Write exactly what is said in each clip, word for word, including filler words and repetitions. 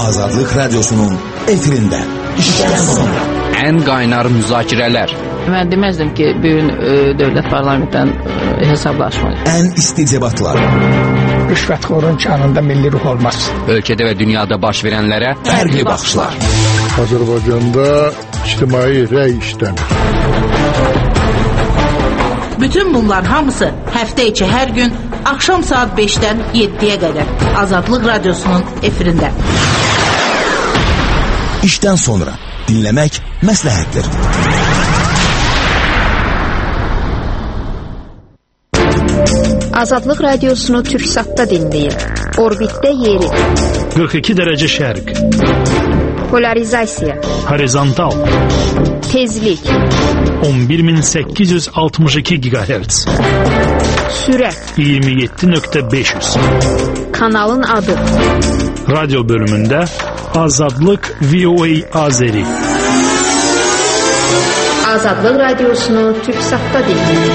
Azadlık Radyosu'nun efirinde. İşten sonra. En qaynar müzakirələr. Mən deməzdim ki, bugün e, dövlət parlamentdən e, hesablaşmalıyıq. En isticebatlar. Rüşvətxorun canında milli ruh olmaz. Ölkədə və dünyada baş verənlərə fərqli baxışlar. Azərbaycanda ictimai rəy işlənir. Bütün bunlar hamısı həftə içi hər gün axşam saat beşdən yeddiyə qədər Azadlıq Radyosu'nun efirində. İşten sonra dinlemek məsləhətdir. Azadlıq Radiosunu Türksat'ta dinləyin. Orbitdə yeri. qırx iki dərəcə şərq. Polarizasiya. Horizontal. Tezlik. on bir min səkkiz yüz altmış iki gigahertz. Sürət. iyirmi yeddi nöqtə beş yüz. Kanalın adı. Radyo bölümündə Azadlıq V O A Azeri. Azadlıq Radiosunu Türksat'ta dinləyin.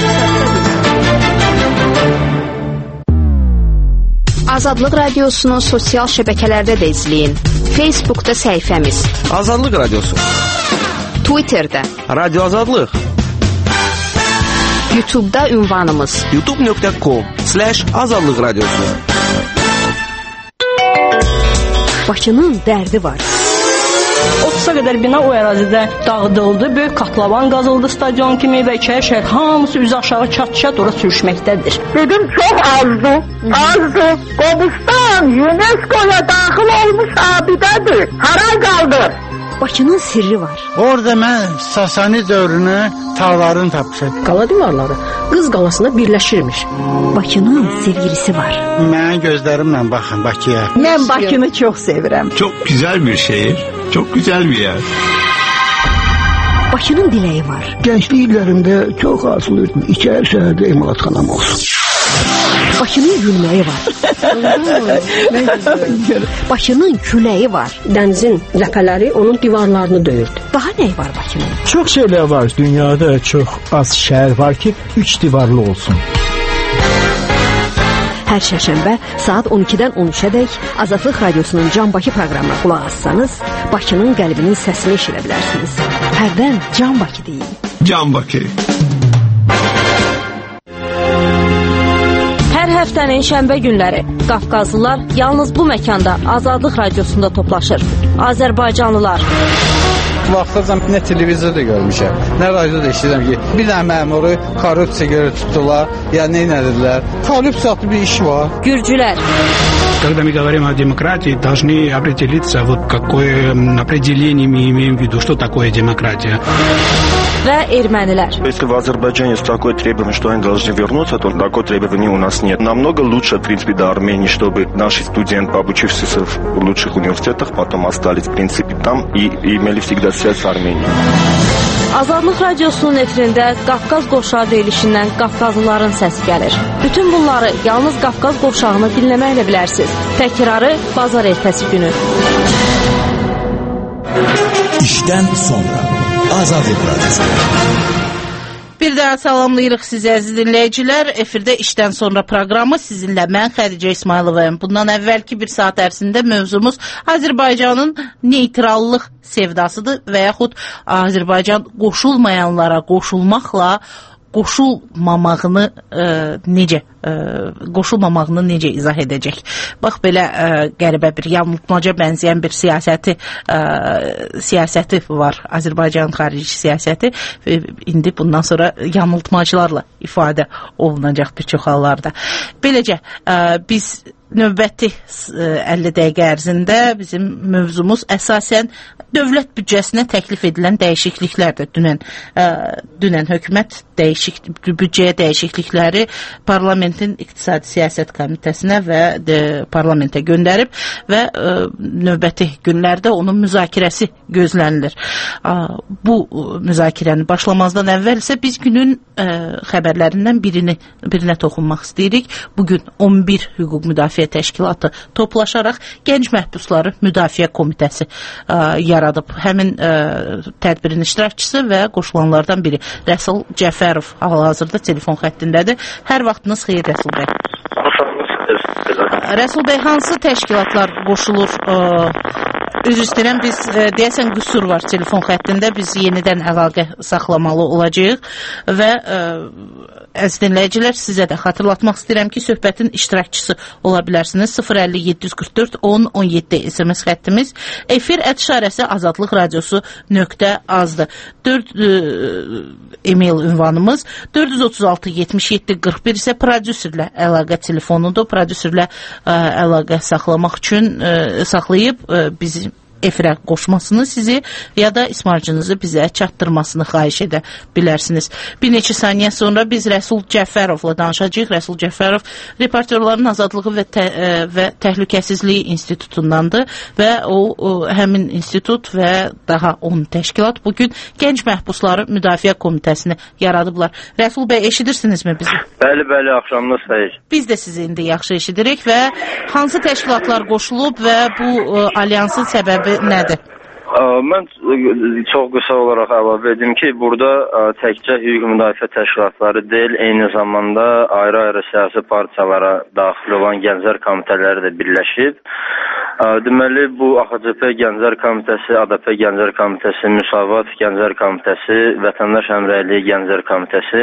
Azadlıq Radiosunu sosial şəbəkələrdə də izləyin. Facebook'da səhifəmiz. Azadlıq Radyosu. Twitter'da. Radyo Azadlıq. YouTube'da ünvanımız. youtube nöqtə com slash Azadlıq Radyosu. Bakının dərdi var. otuza qədər bina o ərazidə dağıdıldı. Böyük katlavan qazıldı stadion kimi və içəri şəhər hamısı üzü aşağı çat-çat ora sürüşməkdədir. Dedim çox azdı. Azdı. Qobustan UNESCO'ya daxil olmuş abidədir. Haray qaldı. Bakının sirri var. Orada mən Sasani dövrünü tağlarını tapmışam. Qala divarları Qız qalasına birləşirmiş. Bakının sevgilisi var. Mənim gözlərimlə baxın Bakıya. Mən Bakını çox sevirəm. Çok güzel bir şehir, çok güzel bir yer. Bakının diləyi var. Gençlik illərimdə çox arzulayırdım. İçəri şəhərdə emalatxanam olsun. Bakının gülməyi var. Bakının küləyi var. Dənizin ləpələri onun divarlarını döyürdü. Daha nə var Bakının? Çox şeylər var. Dünyada çox az şəhər var ki, üç divarlı olsun. Hər şərşənbə saat on ikidən on üçədək Azadlıq Radyosu'nun Can Bakı proqramına qulaq assanız, Bakının qəlbinin səsini eşidə bilərsiniz. Hərdən Can Bakı deyin. Can Bakı. Hər həftənin şənbə günləri Qafqazlılar yalnız bu məkanda Azadlıq Radiosunda toplaşır. Azərbaycanlılar. Vaxtacam nə televizorda görmüşəm, nə radioda eşidirəm ki, bir dənə məmuru korrupsiya görə tutdular, ya nə edilər? Korrupsiyalı bir iş var. Gürcülər. Когда мы говорим о демократии, должны определиться, вот какое определение мы имеем в виду, что такое демократия. Və ermənilər. Если в Азербайджане есть такое требование, что они должны вернуться, то такое требование у нас нет. Намного лучше, в принципе, до Армении, чтобы наши студенты, обучившиеся в лучших университетах, потом остались, в принципе, там и, и имели всегда связь с Арменией. Azadlıq Radyosu'nun efirində Qafqaz qovşağı deyilişindən Qafqazlıların səsi gəlir. Bütün bunları yalnız Qafqaz qovşağını dinləməklə bilərsiniz. Təkrarı bazar ertəsi günü. İşten sonra Azadlıq Radyosu. Bir daha salamlayırıq sizi əziz dinləyicilər. Efirdə işdən sonra proqramı sizinlə mən Xədicə İsmayılovayım. Bundan əvvəlki bir saat ərzində mövzumuz Azərbaycanın neytrallıq sevdasıdır və yaxud Azərbaycan qoşulmayanlara qoşulmaqla qoşulmamağını e, necə e, qoşulmamağını necə izah edəcək. Bax belə e, qəribə bir yanıltmaca bənzəyən bir siyasəti e, siyasəti var. Azərbaycanın xarici siyasəti və indi bundan sonra yanıltmacılarla ifadə olunacaq bir çox hallarda. Beləcə e, biz növbəti əlli dəqiqə ərzində bizim mövzumuz əsasən dövlət büdcəsinə təklif edilən dəyişikliklərdir. Dünən, ə, dünən hökumət dəyişik, büdcəyə dəyişiklikləri parlamentin iqtisadi siyasət komitəsinə və də, parlamentə göndərib və ə, növbəti günlərdə onun müzakirəsi gözlənilir. Ə, bu müzakirəni başlamazdan əvvəl isə biz günün ə, xəbərlərindən birini, birinə toxunmaq istəyirik. Bugün on bir hüquq müdafiə təşkilatı toplaşaraq Gənc Məhbusları Müdafiə Komitəsi ə, yaradıb. Həmin ə, tədbirin iştirakçısı və qoşulanlardan biri Rəsul Cəfərov hal-hazırda telefon xəttindədir. Hər vaxtınız xeyir Rəsul bəy. Rəsul bəy, hansı təşkilatlar qoşulur ə, Üzr istəyirəm, biz e, deyəsən qüsur var telefon xəttində, biz yenidən əlaqə saxlamalı olacağıq və e, əziz dinləyicilər, sizə də xatırlatmaq istəyirəm ki, söhbətin iştirakçısı ola bilərsiniz. sıfır əlli yeddi yüz qırx dörd on on yeddi S M S xəttimiz, efir ət işarəsi azadlıq radiosu nöqtə azdır. dörd e, e-mail ünvanımız, dörd yüz otuz altı yetmiş yeddi qırx bir isə prodüserlə əlaqə telefonudur. Prodüserlə e, əlaqə saxlamaq üçün e, saxlayıb e, bizi efirə qoşmasını sizi ya da ismarcınızı bizə çatdırmasını xahiş edə bilərsiniz. Bir neçə saniyə sonra biz Rəsul Cəfərovla danışacağıq. Rəsul Cəfərov Reportyorların Azadlığı və, tə, və Təhlükəsizliyi İnstitutundandır və o, o həmin institut və daha on təşkilat bugün Gənc Məhbusları Müdafiə Komitəsini yaradıblar. Rəsul bəy, eşidirsinizmi bizi? Bəli, bəli, axşamınız xeyir. Biz də sizi indi yaxşı eşidirik və hansı təşkilatlar qoşulub və bu ə, alyansın səbəbi nədir? Mən çox qısa olaraq əlavə edim ki, burada təkcə hüquq müdafiə təşkilatları deyil, eyni zamanda ayrı-ayrı siyasi partiyalara daxil olan gənclər komitələri də birləşib. Deməli, bu A X C P Gənclər Komitəsi, A D P Gənclər Komitəsi, Müsavat Gənclər Komitəsi, Vətəndaş Həmrəyliyi Gənclər Komitəsi,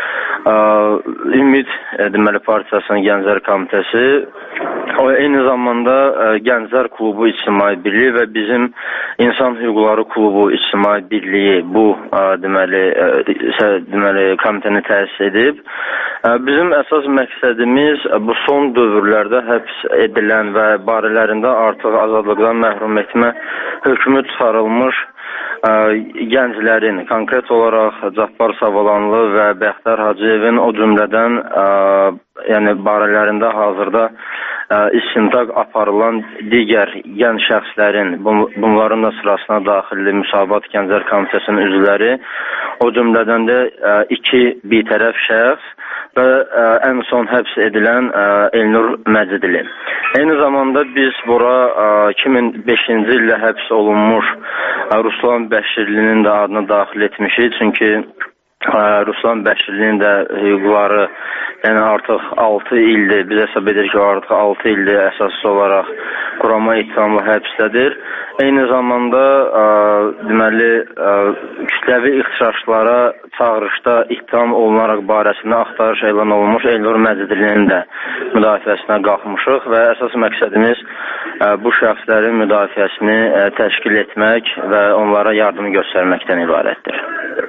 Ümid deməli partiyasının Gənclər Komitəsi, o eyni zamanda Gənclər Klubu İctimai Birliyi və bizim İnsan Hüquqları Klubu İctimai Birliyi bu deməli deməli komitəni təsis edib. Bizim əsas məqsədimiz bu son dövrlərdə həbs edilən və barələrində artıq azadlıqdan məhrum etmə hökmü çıxarılmış ə, gənclərin, konkret olaraq Cabbar Savalanlı və Bəxtər Hacıyevin o cümlədən ə, yəni barələrində hazırda ə, istintaq aparılan digər gənc şəxslərin, bunların da sırasına daxilli Müsavat Gənclər Komitəsinin üzvləri, o cümlədən də ə, iki bitərəf şəxs və ə, ən son həbs edilən ə, Elnur Məcidli. Eyni zamanda biz bura ə, iki min beşinci ildə həbs olunmuş ə, Ruslan Bəşirlinin də adını daxil etmişik. Çünki ə, Ruslan Bəşirlinin də hüquqları yəni artıq altı ildir, biz hesab edirik ki, artıq altı ildir əsaslı olaraq qurama ittihamlı həbsdədir. Eyni zamanda ə, deməli ə, kütləvi ixtişaşlara çağırışda ittiham olunaraq barəsində axtarış elan olunmuş Elnur Məcidlinin də müdafiəsinə qalxmışıq və əsas məqsədimiz ə, bu şəxslərin müdafiəsini ə, təşkil etmək və onlara yardım göstərməkdən ibarətdir.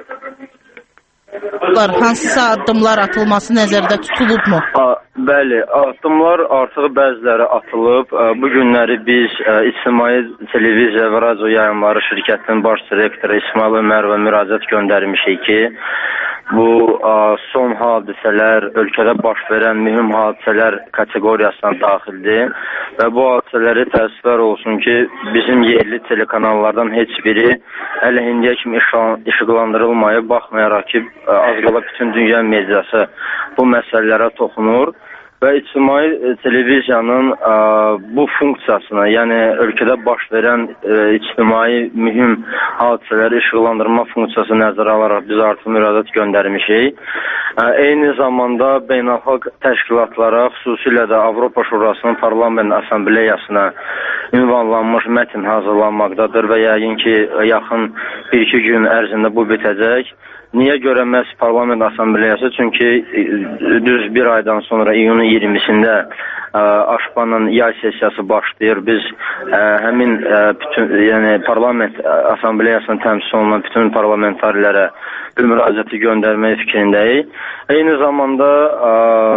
Hansısa addımlar atılması nəzərdə tutulubmu? A, bəli, addımlar artıq bəziləri atılıb. Bu günləri biz ə, İctimai Televiziya və Radio Yayımları şirkətinin baş direktoru İsmail Ömərova müraciət göndərmişik ki, bu ə, son hadisələr, ölkədə baş verən mühüm hadisələr kateqoriyasına daxildir və bu hadisələri təəssüflər olsun ki, bizim yerli telekanallardan heç biri hələ indiyə kimi işıqlandırılmayıb, baxmayaraq ki, az qala bütün dünya mediası bu məsələlərə toxunur və İctimai Televiziyanın ə, bu funksiyasını, yəni ölkədə baş verən ə, ictimai mühüm hadisələri işıqlandırma funksiyası nəzərə alaraq biz artıq müraciət göndərmişik. Ə, eyni zamanda beynəlxalq təşkilatlara, xüsusilə də Avropa Şurasının Parlament Assambleyasına ünvanlanmış mətn hazırlanmaqdadır və yəqin ki, yaxın bir-iki gün ərzində bu bitəcək. Niyə görə məhz Parlament Assambleyası? Çünki düz bir aydan sonra iyunun iyirmisində ə, Aşpanın yay sessiyası başlayır. Biz ə, həmin ə, bütün, yəni Parlament Assambleyasının təmsil olunan bütün parlamentarlərə bir müraciəti göndərmək fikrindəyik. Eyni zamanda ə,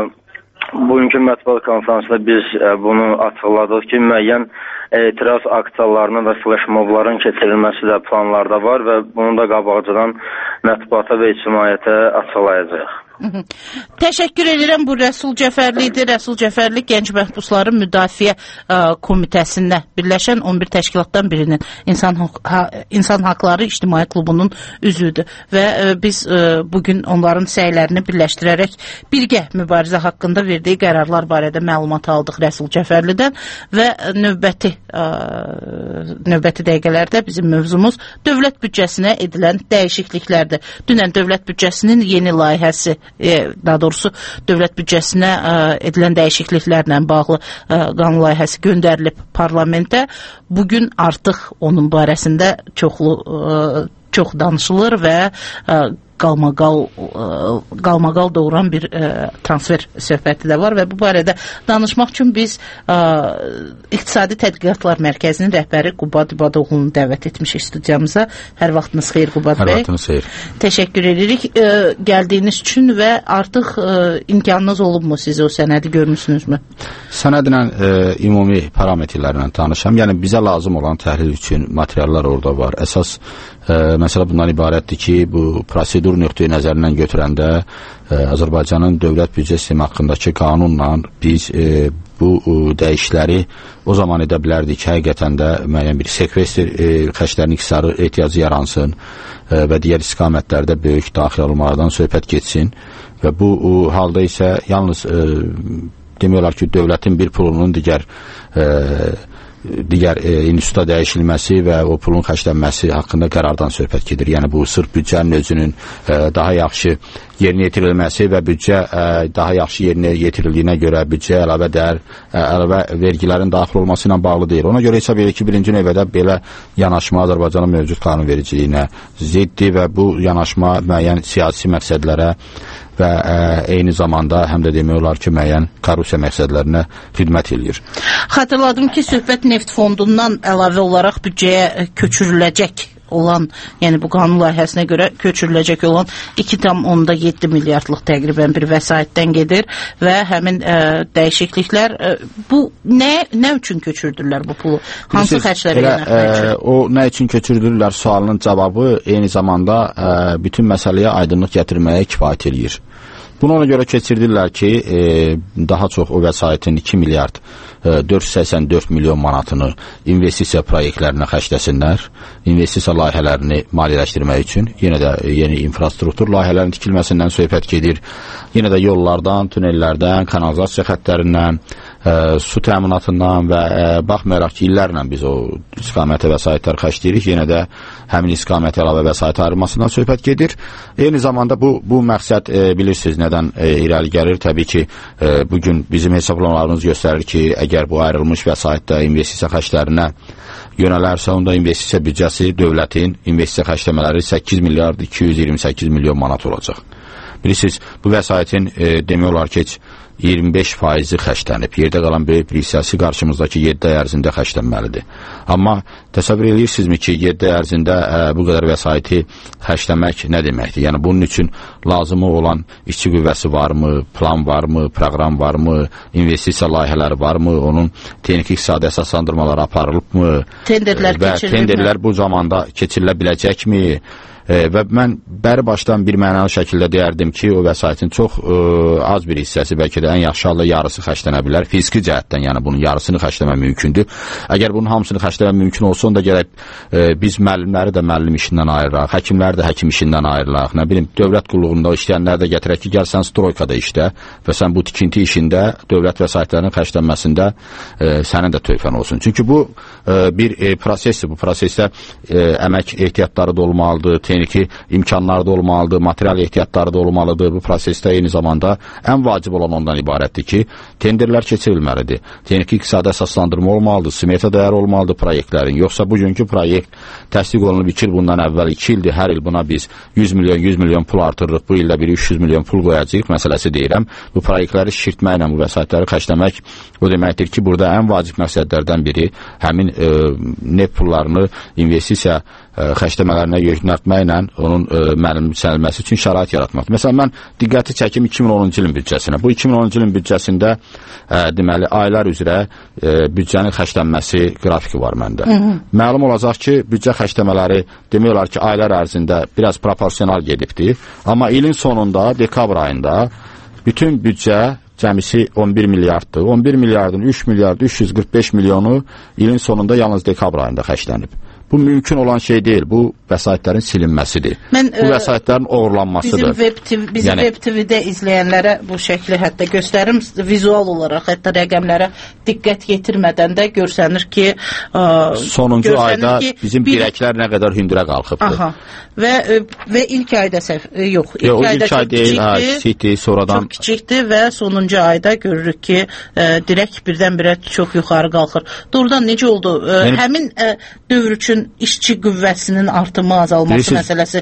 bugünkü mətbuat konferansında biz ə, bunu açıqladıq ki, müəyyən etiraz aksiyalarının və flashmobların keçirilməsi də planlarda var və bunu da qabaqcadan mətbuata və ictimaiyyətə açıqlayacaq. Təşəkkür edirəm. Bu Rəsul Cəfərli idi. Rəsul Cəfərli Gənc Məhbusları Müdafiə ə, Komitəsində birləşən on bir təşkilatdan birinin İnsan, ha, İnsan Haqları İctimai Klubunun üzvüdür və ə, biz ə, bugün onların səylərini birləşdirərək birgə mübarizə haqqında verdiyi qərarlar barədə məlumat aldıq Rəsul Cəfərlidən və növbəti ə, növbəti dəqiqələrdə bizim mövzumuz dövlət büdcəsinə edilən dəyişikliklərdir. Dünən dövlət büdcəsinin yeni layihəsi daha doğrusu dövlət büdcəsinə edilən dəyişikliklərlə bağlı qanun layihəsi göndərilib parlamentə. Bugün artıq onun barəsində çoxlu çox danışılır və qalmaqal qalmaqal doğuran bir transfer söhbəti də var və bu barədə danışmaq üçün biz İqtisadi Tədqiqatlar Mərkəzinin rəhbəri Qubad İbadoğlu'nu dəvət etmişik studiyamıza. Hər vaxtınız xeyir Qubad bəy. Hər vaxtınız xeyir. Təşəkkür edirik gəldiyiniz üçün və artıq imkanınız olubmu, siz o sənədi görmüsünüzmü? Sənədlə ümumi parametrlərlə tanışam. Yəni bizə lazım olan təhlil üçün materiallar orada var. Əsas məsələ bundan ibarətdir ki, bu prosedur nöqteyi nəzərindən götürəndə Azərbaycanın dövlət büdcə sistemi haqqındakı qanunla biz bu dəyişikləri o zaman edə bilərdik ki, həqiqətən də müəyyən bir sekvestr xərclərin iqtisadi ehtiyacı yaransın və digər istiqamətlərdə böyük daxil olmalardan söhbət getsin və bu halda isə yalnız demək olar ki, dövlətin bir pulunun digər digər e, instituta dəyişilməsi və o pulun xərclənməsi haqqında qərardan söhbət gedir. Yəni bu sırf büdcənin özünün e, daha yaxşı yerinə yetirilməsi və büdcə e, daha yaxşı yerinə yetirildiyinə görə büdcə əlavə dəyər, e, əlavə vergilərin daxil olması ilə bağlı deyil. Ona görə hesab edir ki, birinci növbədə belə yanaşma Azərbaycanın mövcud qanunvericiliyinə ziddir və bu yanaşma müəyyən siyasi məqsədlərə və ə, eyni zamanda həm də demək olar ki, müəyyən korrupsiya məqsədlərinə xidmət edir. Xatırladım ki, söhbət neft fondundan əlavə olaraq büdcəyə köçürüləcək olan, yəni bu qanun layihəsinə görə köçürüləcək olan iki tam onda yeddi milyardlıq təqribən bir vəsaitdən gedir və həmin ə, dəyişikliklər ə, bu nə nə üçün köçürdürlər bu pulu? Hansı xərclərə yönəltmək üçün? O nə üçün köçürdürlər sualının cavabı eyni zamanda ə, bütün məsələyə aydınlıq gətirməyə kifayət eləyir. Bunu ona görə keçirdirlər ki, e, daha çox o vəsaitin iki milyard dörd yüz səksən dörd milyon manatını investisiya proyektlərinə xərcləsinlər, investisiya layihələrini maliyyələşdirmək üçün. Yenə də yeni infrastruktur layihələrinin tikilməsindən söhbət gedir. Yenə də yollardan, tunellərdən, kanalizasiya xəttlərindən, ə, su təminatından və ə, baxmayaraq ki, illərlə biz o istiqamətə vəsaitlər xərcləyirik, yenə də həmin istiqamətə əlavə vəsait ayrılmasından söhbət gedir. Eyni zamanda bu, bu məqsəd e, bilirsiniz nədən e, irəli gəlir? Təbii ki, e, bugün bizim hesablamalarımız göstərir ki, əgər bu ayrılmış vəsaitdə investisiya xərclərinə yönələrsə, onda investisiya büdcəsi dövlətin investisiya xərcləmələri səkkiz milyard iki yüz iyirmi səkkiz milyon manat olacaq. Bilirsiniz, bu vəsaitin e, demək olar ki, iyirmi beş faizi xərclənib. Yerdə qalan böyük bir hissəsi qarşımızdakı yeddi ay ərzində xərclənməlidir. Amma təsəvvür edirsinizmi ki, yeddi ay ərzində ə, bu qədər vəsaiti xərcləmək nə deməkdir? Yəni bunun üçün lazımı olan işçi qüvvəsi varmı, plan varmı, proqram varmı, investisiya layihələri varmı, onun texniki iqtisadi əsaslandırmaları aparılıbmı? Tenderlər və keçirilir mi? Tenderlər bu zamanda keçirilə biləcəkmi? E, və mən bəri başdan bir mənalı şəkildə deyərdim ki, o vəsaitin çox e, az bir hissəsi, bəlkə də ən yaxşı halda yarısı xərclənə bilər. Fiziki cəhətdən, yəni bunun yarısını xərcləmək mümkündür. Əgər bunun hamısını xərcləmək mümkün olsa, onda gərək e, biz müəllimləri də müəllim işindən ayıraq, həkimləri də həkim işindən ayıraq, nə bilim, dövlət qulluğunda işləyənləri də gətirək ki, gəl sən stroykada işlə və sən bu tikinti işində dövlət vəsaitlərinin xərclənməsində e, sənin də tövfən olsun. Çünki bu e, bir e, prosesdir. Bu prosesdə e, əmək ehtiyatları da olmalıdır, texniki imkanları da olmalıdır, material ehtiyatları da olmalıdır. Bu prosesdə eyni zamanda ən vacib olan ondan ibarətdir ki, tenderlər keçirilməlidir. Texniki iqtisadi əsaslandırma olmalıdır, smerta dəyər olmalıdır proyektlərin. Yoxsa bugünkü proyekt təsdiq olunub iki il bundan əvvəl iki ildir, hər il buna biz yüz milyon yüz milyon pul artırırıq, bu ildə bir üç yüz milyon pul qoyacağıq məsələsi deyirəm. Bu proyektləri şişirtməklə bu vəsaitləri xərcləmək o deməkdir ki, burada ən vacib məqsədlərdən biri həmin e, neft pullarını investisiya e, xərcləmələrinə yönəltməklə onun e, mənimsənilməsi üçün şərait yaratmaqdır. Məsələn, mən diqqəti çəkim iki min onuncu ilin büdcəsinə. Bu iki min onuncu ilin büdcəsində e, deməli, aylar üzrə e, büdcənin xərclənməsi qrafiki var məndə. Hı -hı. Məlum olacaq ki, büdcə xərcləmələri demək olar ki, aylar ərzində biraz proporsional gedibdir. Amma ilin sonunda, dekabr ayında bütün büdcə cəmisi on bir milyarddır. on bir milyardın üç milyard üç yüz qırx beş milyonu ilin sonunda yalnız dekabr ayında xərclənib. Bu mümkün olan şey deyil. Bu vəsaitlərin silinməsidir. Mən, bu vəsaitlərin oğurlanmasıdır. Bizim Web T V, bizim yəni, Web T V-də izləyənlərə bu şəkli hətta göstərim, vizual olaraq, hətta rəqəmlərə diqqət yetirmədən də görsənir ki, ə, sonuncu ayda ki, bizim bir... dirəklər nə qədər hündürə qalxıbdır. Aha. Və və ilk ayda səhv yox, ilk Yo, ayda ilk ay deyil, hə, kiçikdir, sonradan çox kiçikdir və sonuncu ayda görürük ki, ə, dirək birdən-birə çox yuxarı qalxır. Doğrudan necə oldu? Ə, yəni, həmin ə, dövr üçün işçi qüvvəsinin artımı, azalması bilirsiniz, məsələsi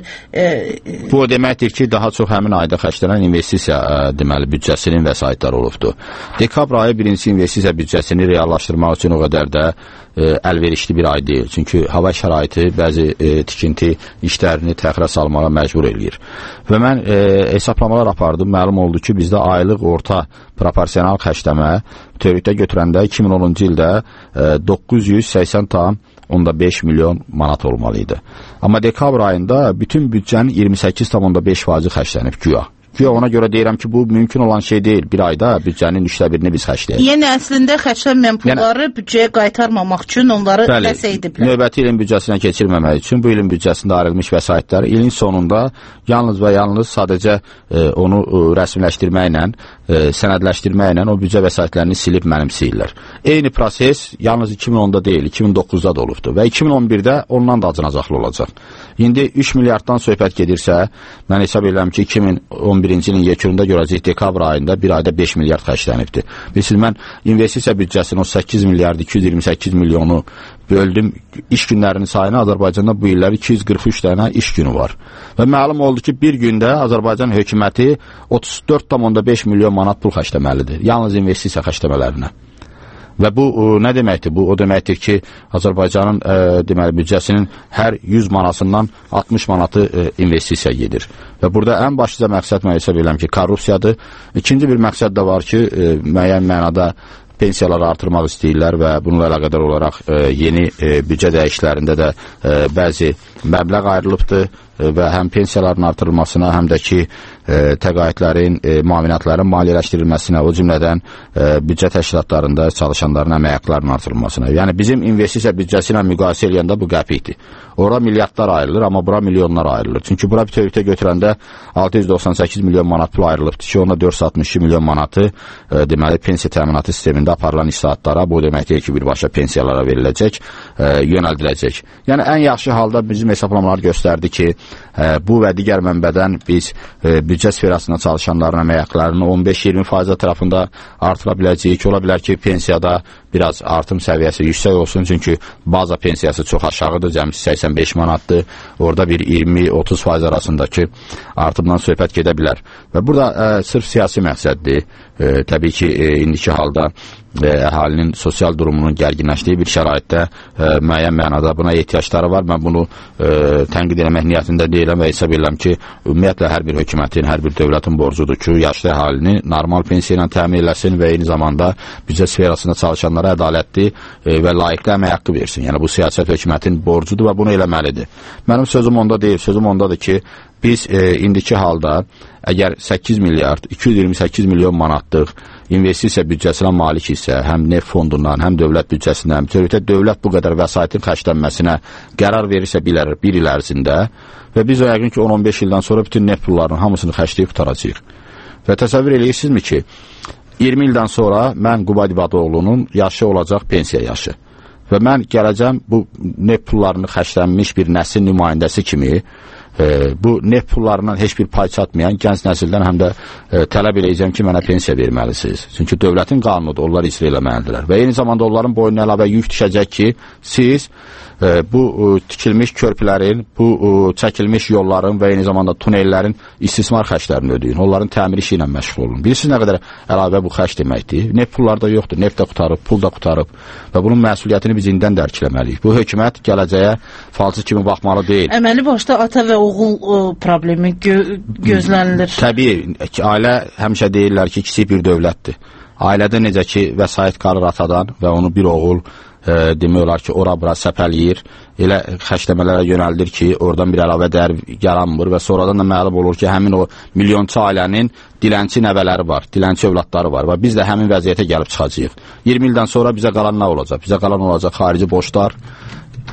ə, bu o deməkdir ki, daha çox həmin ayda xərclənən investisiya ə, deməli büdcəsinin vəsaitləri olubdur. Dekabr ayı birinci investisiya büdcəsini reallaşdırmaq üçün o qədər də ə, əlverişli bir ay deyil. Çünki hava şəraiti bəzi ə, tikinti işlərini təxirə salmağa məcbur eləyir. Və mən e, hesablamalar apardım. Məlum oldu ki, bizdə aylıq orta proporsional xərcləmə bütövlükdə götürəndə iki min onuncu ildə e, doqquz yüz səksən tam onda beş milyon manat olmalı idi. Amma dekabr ayında bütün büdcənin iyirmi səkkiz tam onda beş faizi xərclənib güya. Güya ona görə deyirəm ki, bu mümkün olan şey deyil. Bir ayda büdcənin üçdə birini biz xərcləyək. Yəni, əslində xərclənməyən pulları yəni, büdcəyə qaytarmamaq üçün onları nəsə ediblər. Növbəti ilin büdcəsinə keçirməmək üçün bu ilin büdcəsində ayrılmış vəsaitlər ilin sonunda yalnız və yalnız sadəcə e, onu e, rəsmiləşdirməklə, e, sənədləşdirməklə o büdcə vəsaitlərini silib mənimsəyirlər. Eyni proses yalnız iki min onda deyil, iki min doqquzda da olubdur və iki min on birdə ondan da acınacaqlı olacaq. İndi üç milyarddan söhbət gedirsə, mən hesab edirəm ki, iki min on birinci ilin yekununda görəcək dekabr ayında bir ayda beş milyard xərclənibdir. Bilirsiniz, mən investisiya büdcəsinin o səkkiz milyard iki yüz iyirmi səkkiz milyonu böldüm, iş günlərinin sayına Azərbaycanda bu illər iki yüz qırx üç dənə iş günü var. Və məlum oldu ki, bir gündə Azərbaycan hökuməti otuz dörd tam onda beş milyon manat pul xərcləməlidir. Yalnız investisiya xərcləmələrinə. Və bu ə, nə deməkdir? Bu o deməkdir ki, Azərbaycanın ə, deməli büdcəsinin hər yüz manatından altmış manatı ə, investisiya gedir. Və burada ən başlıca məqsəd mən hesab edirəm ki, korrupsiyadır. İkinci bir məqsəd də var ki, ə, müəyyən mənada pensiyaları artırmaq istəyirlər və bununla əlaqədar olaraq ə, yeni ə, büdcə dəyişiklərində də ə, bəzi məbləğ ayrılıbdır və həm pensiyaların artırılmasına, həm də ki, e, təqaüdlərin, e, müavinətlərin maliyyələşdirilməsinə, o cümlədən e, büdcə təşkilatlarında çalışanların əmək haqqlarının artırılmasına. Yəni, bizim investisiya büdcəsi ilə müqayisə eləyəndə bu qəpikdir. Ora milyardlar ayrılır, amma bura milyonlar ayrılır. Çünki bura bütövlükdə götürəndə altı yüz doxsan səkkiz milyon manat pul ayrılıbdır ki, ona dörd yüz altmış iki milyon manatı e, deməli, pensiya təminatı sistemində aparılan islahatlara, bu deməkdir ki, birbaşa pensiyalara veriləcək, e, yönəldiləcək. Yəni, ən yaxşı halda bizim hesablamalar göstərdi ki, bu və digər mənbədən biz e, büdcə sferasında çalışanların əmək haqqlarını on beş iyirmi faiz ətrafında artıra biləcəyik. Ola bilər ki, pensiyada biraz artım səviyyəsi yüksək olsun, çünki baza pensiyası çox aşağıdır, cəmsi səksən beş manatdır. Orada bir iyirmi otuz faiz arasındakı artımdan söhbət gedə bilər. Və burada e, sırf siyasi məqsəddir. E, təbii ki, e, indiki halda e, əhalinin sosial durumunun gərginləşdiyi bir şəraitdə e, müəyyən mənada buna ehtiyacları var. Mən bunu e, tənqid eləmək niyyətində deyiləm və hesab edirəm ki, ümumiyyətlə hər bir hökumətin, hər bir dövlətin borcudur ki, yaşlı əhalini normal pensiya ilə təmin eləsin və eyni zamanda büdcə sferasında çalışanlara ədalətli e, və layiqli əmək haqqı versin. Yəni, bu siyasət hökumətin borcudur və bunu eləməlidir. Mənim sözüm onda deyil, sözüm ondadır ki, biz e, indiki halda əgər səkkiz milyard iki yüz iyirmi səkkiz milyon manatlıq investisiya büdcəsinə malik isə, həm neft fondundan, həm dövlət büdcəsindən, bütövlükdə dövlət bu qədər vəsaitin xərclənməsinə qərar verirsə bilər, bir il ərzində və biz o yəqin ki, on on beş ildən sonra bütün neft pullarının hamısını xərcləyib qutaracağıq. Və təsəvvür eləyirsinizmi ki, iyirmi ildən sonra mən Qubad İbadoğlu'nun yaşı olacaq pensiya yaşı və mən gələcəm bu neft pullarını xərclənmiş bir nəsil nümayəndəsi kimi e, bu neft pullarından heç bir pay çatmayan gənc nəsildən həm də e, tələb eləyəcəm ki, mənə pensiya verməlisiniz. Çünki dövlətin qanunudur, onlar icra eləməlidirlər. Və eyni zamanda onların boynuna əlavə yük düşəcək ki, siz e, bu e, tikilmiş körpülərin, bu e, çəkilmiş yolların və eyni zamanda tunellərin istismar xərclərini ödəyin. Onların təmir işi ilə məşğul olun. Bilirsiniz nə qədər əlavə bu xərc deməkdir? Neft pulları da yoxdur, neft də qutarıb, pul da qutarıb və bunun məsuliyyətini biz indidən dərkləməliyik. Bu hökumət gələcəyə falcı kimi baxmalı deyil. Əməli başda ata və oğul o, problemi gö gözlənilir. Təbii, ailə həmişə deyirlər ki, kiçik bir dövlətdir. Ailədə necə ki, vəsait qalır atadan və onu bir oğul e, demək olar ki, ora-bura səpələyir, elə xərcləmələrə yönəldir ki, oradan bir əlavə dəyər yaranmır və sonradan da məlum olur ki, həmin o milyonçu ailənin dilənçi nəvələri var, dilənçi övladları var və biz də həmin vəziyyətə gəlib çıxacağıq. iyirmi ildən sonra bizə qalan nə olacaq? Bizə qalan olacaq xarici borclar,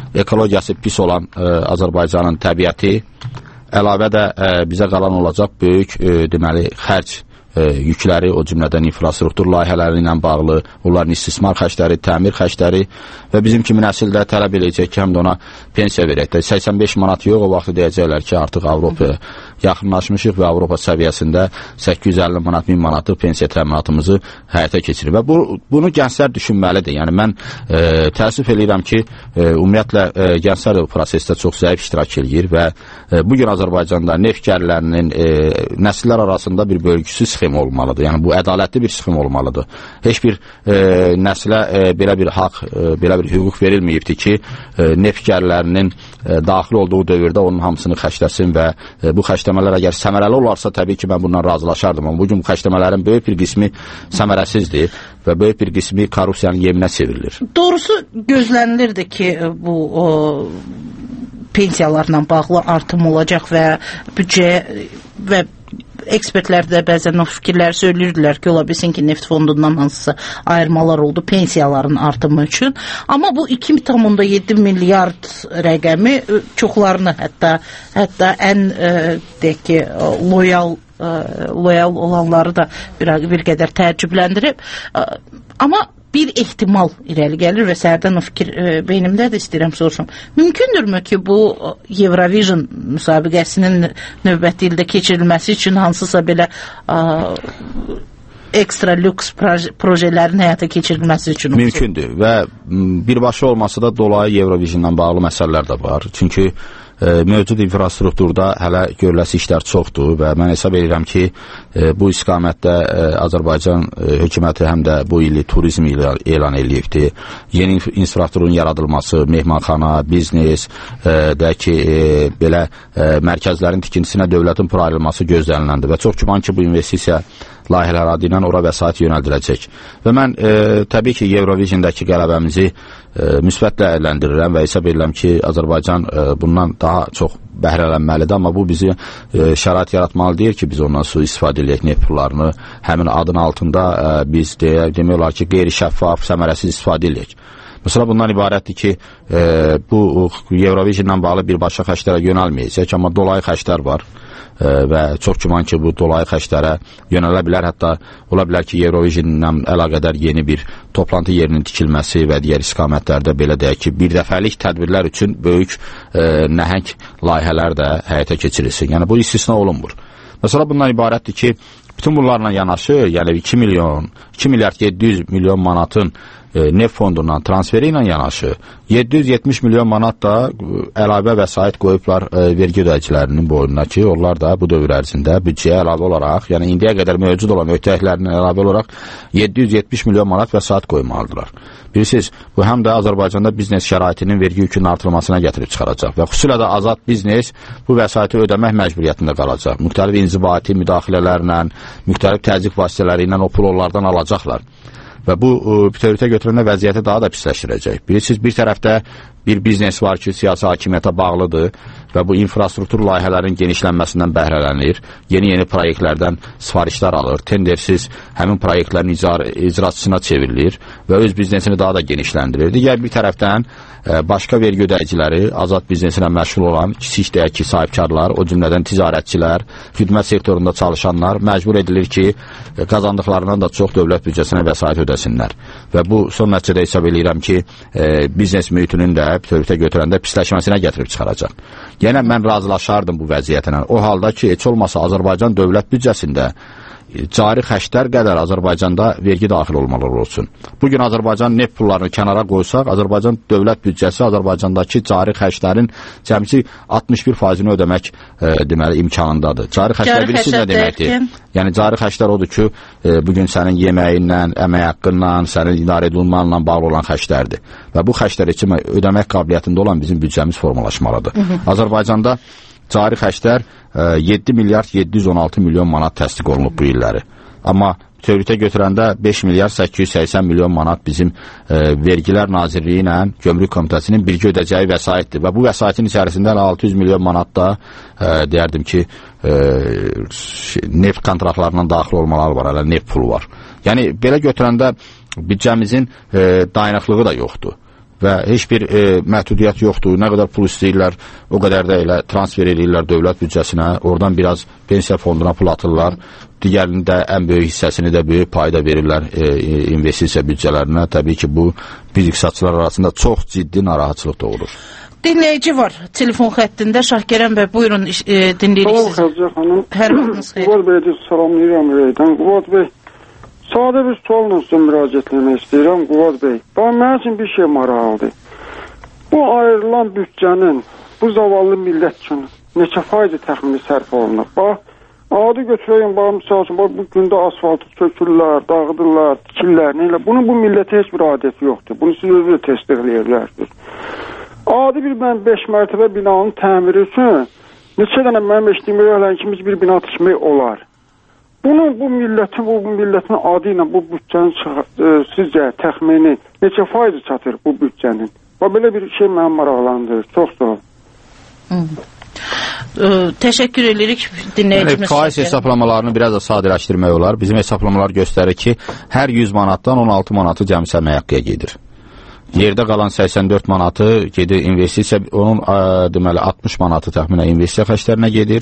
ekologiyası pis olan e, Azərbaycanın təbiəti, əlavə də e, bizə qalan olacaq böyük e, deməli xərc e, yükləri, o cümlədən infrastruktur layihələri ilə bağlı, onların istismar xərcləri, təmir xərcləri və bizim kimi nəsildə tələb edəcək ki, həm də ona pensiya verək. səksən beş manat yox, o vaxt deyəcəklər ki, artıq Avropaya yaxınlaşmışıq və Avropa səviyyəsində səkkiz yüz əlli manat, min manatlıq pensiya təminatımızı həyata keçirir. Və bu, bunu gənclər düşünməlidir. Yəni mən e, təəssüf edirəm ki, e, ümumiyyətlə e, gənclər də bu prosesdə çox zəif iştirak edir və e, bugün Azərbaycanda neft gəlirlərinin e, nəsillər arasında bir bölgüsü sxem olmalıdır. Yəni bu ədalətli bir sxem olmalıdır. Heç bir e, nəslə e, belə bir haqq, e, belə bir hüquq verilməyibdir ki, e, neft gəlirlərinin e, daxil olduğu dövrdə onun hamısını xərcləsin və e, bu xərcləmələr əgər səmərəli olarsa, təbii ki, mən bundan razılaşardım. Amma bugün bu xərcləmələrin böyük bir qismi səmərəsizdir və böyük bir qismi korrupsiyanın yeminə çevrilir. Doğrusu gözlənilirdi ki, bu o, pensiyalarla bağlı artım olacaq və büdcə və ekspertlər də bəzən o fikirlər söyləyirdilər ki, ola bilsin ki, neft fondundan hansısa ayırmalar oldu pensiyaların artımı üçün. Amma bu iki nöqtə yeddi milyard rəqəmi çoxlarını, hətta hətta ən e, deyək ki, loyal e, loyal olanları da bir, bir qədər təəccübləndirib. E, amma bir ehtimal irəli gəlir və səhərdən o fikir e, beynimdə də istəyirəm soruşum. Mümkündürmü ki, bu Eurovision müsabiqəsinin növbəti ildə keçirilməsi üçün hansısa belə a, ekstra lüks projelerin həyata keçirilməsi üçün olsun? Mümkündür və birbaşa olmasa da dolayı Eurovisionla bağlı məsələlər də var. Çünki e, mövcud infrastrukturda hələ görüləsi işlər çoxdur və mən hesab edirəm ki, e, bu istiqamətdə e, Azərbaycan e, hökuməti həm də bu ili turizm ili elan edibdir. Yeni infrastrukturun yaradılması, mehmanxana, biznes, e, də ki, e, belə e, mərkəzlərin tikintisinə dövlətin pul ayrılması gözləniləndir və çox güman ki, bu investisiya layihələr adı ilə ora vəsait yönəldiləcək. Və mən e, təbii ki, Eurovisiondakı qələbəmizi e, müsbət dəyərləndirirəm və hesab edirəm ki, Azərbaycan e, bundan daha çox bəhrələnməlidir, amma bu bizi e, şərait yaratmalı deyir ki, biz ondan sonra istifadə edək neft pullarını, həmin adın altında e, biz deyə, demək olar ki, qeyri-şəffaf, səmərəsiz istifadə edək. Mesela bundan ibarətdir ki, e, bu Eurovisionla bağlı birbaşa xərclərə yönəlməyəcək, amma dolayı xərclər var e, və çox güman ki, bu dolayı xərclərə yönələ bilər. Hətta ola bilər ki, Eurovisionla əlaqədar yeni bir toplantı yerinin tikilməsi və digər istiqamətlərdə belə deyək ki, bir dəfəlik tədbirlər üçün böyük e, nəhəng layihələr də həyata keçirilsin. Yəni bu istisna olunmur. Mesela bundan ibarətdir ki, bütün bunlarla yanaşı, yəni iki milyon, iki milyard yeddi yüz milyon manatın e, neft fondundan transferi ilə yanaşı yeddi yüz yetmiş milyon manat da əlavə vəsait qoyublar e, vergi ödəyicilərinin boynuna ki, onlar da bu dövr ərzində büdcəyə əlavə olaraq, yəni indiyə qədər mövcud olan öhdəliklərinin əlavə olaraq yeddi yüz yetmiş milyon manat vəsait qoymalıdırlar. Bilirsiniz, bu həm də Azərbaycanda biznes şəraitinin vergi yükünün artırılmasına gətirib çıxaracaq və xüsusilə də azad biznes bu vəsaiti ödəmək məcburiyyətində qalacaq. Müxtəlif inzibati müdaxilələrlə, müxtəlif təzyiq vasitələri ilə o pul onlardan alacaqlar. Və bu bütövlükdə götürəndə vəziyyəti daha da pisləşdirəcək. Bilirsiniz, bir tərəfdə bir biznes var ki, siyasi hakimiyyətə bağlıdır və bu infrastruktur layihələrinin genişlənməsindən bəhrələnir, yeni-yeni proyektlərdən sifarişlər alır, tendersiz həmin proyektlərin icra, icraçısına çevrilir və öz biznesini daha da genişləndirir. Digər bir tərəfdən başqa vergi ödəyiciləri, azad biznesinə məşğul olan kiçik deyək ki, sahibkarlar, o cümlədən ticarətçilər, xidmət sektorunda çalışanlar məcbur edilir ki, qazandıqlarından da çox dövlət büdcəsinə vəsait ödəsinlər. Və bu son nəticədə hesab edirəm ki, e, biznes mühitinin də bütövlükdə götürəndə pisləşməsinə gətirib çıxaracaq. Yəni mən razılaşardım bu vəziyyətlə. O halda ki, heç olmasa Azərbaycan dövlət büdcəsində cari xərclər qədər Azərbaycanda vergi daxil olmaları olsun. Bugün Azərbaycan neft pullarını kənara qoysaq, Azərbaycan dövlət büdcəsi Azərbaycandakı cari xərclərin cəmsi altmış bir faizini ödəmək e, deməli imkanındadır. Cari xərclər birisi nə deməkdir? Yəni cari xərclər odur ki, e, bugün sənin yeməyinlə, əmək haqqınla, sənin idarə edilməninlə bağlı olan xərclərdir. Və bu xərclər üçün ödəmək qabiliyyətində olan bizim büdcəmiz formalaşmalıdır. Hı -hı. Azərbaycanda cari xərclər yeddi milyard yeddi yüz on altı milyon manat təsdiq olunub bu illəri. Amma bütövlükdə götürəndə beş milyard səkkiz yüz səksən milyon manat bizim e, Vergilər Nazirliyi ilə Gömrük Komitəsinin birgə ödəyəcəyi vəsaitdir. Və bu vəsaitin içərisində altı yüz milyon manat da e, deyərdim ki, e, neft kontraktlarından daxil olmaları var, hələ neft pulu var. Yəni belə götürəndə büdcəmizin e, dayanıqlığı da yoxdur. və heç bir e, məhdudiyyət yoxdur. Nə qədər pul istəyirlər, o qədər də elə transfer edirlər dövlət büdcəsinə. Oradan biraz pensiya fonduna pul atırlar. Digərinin də ən böyük hissəsini də böyük payda verirlər e, e, investisiya büdcələrinə. Təbii ki, bu biz iqtisadçılar arasında çox ciddi narahatçılıq doğurur. Dinləyici var telefon xəttində. Şahkərəm bəy, buyurun, e, dinləyirik sizi. Sağ ol, Xəzcə xanım. Hər vaxtınız xeyir. Quvvat bəy, salamlayıram Reydən. Quvvat bəy, sadə bir sualla sizə müraciət etmək istəyirəm, Quvvat bəy. Bax, mənim üçün bir şey maraqlıdır. Bu ayrılan büdcənin, bu zavallı millət üçün neçə faizi təxmini sərf olunur? Bax, adı götürəyim, bax, misal üçün, bax, bu gündə asfaltı sökürlər, dağıdırlar, dikirlər, neylə. Bunun bu millətə heç bir adəti yoxdur. Bunu siz özü də təsdiqləyirlərsiniz. Adi bir mən beş mərtəbə binanın təmiri üçün neçə dənə mənim eşitdiyim rəyələn ikimiz bir bina tikmək olar. Bunun, bu millətin, bu, bu millətin adı ilə bu büdcənin e, sizcə təxmini neçə faizi çatır bu büdcənin? Və belə bir şey mənim maraqlandır. Çox sağ olun. Ə, təşəkkür edirik dinləyicimiz. Yəni, faiz hesablamalarını biraz da sadələşdirmək olar. Bizim hesablamalar göstərir ki, hər yüz manatdan on altı manatı cəmi sərmayə haqqıya gedir. Yerdə qalan səksən dörd manatı gedir investisiya, onun ə, deməli altmış manatı təxminən investisiya xərclərinə gedir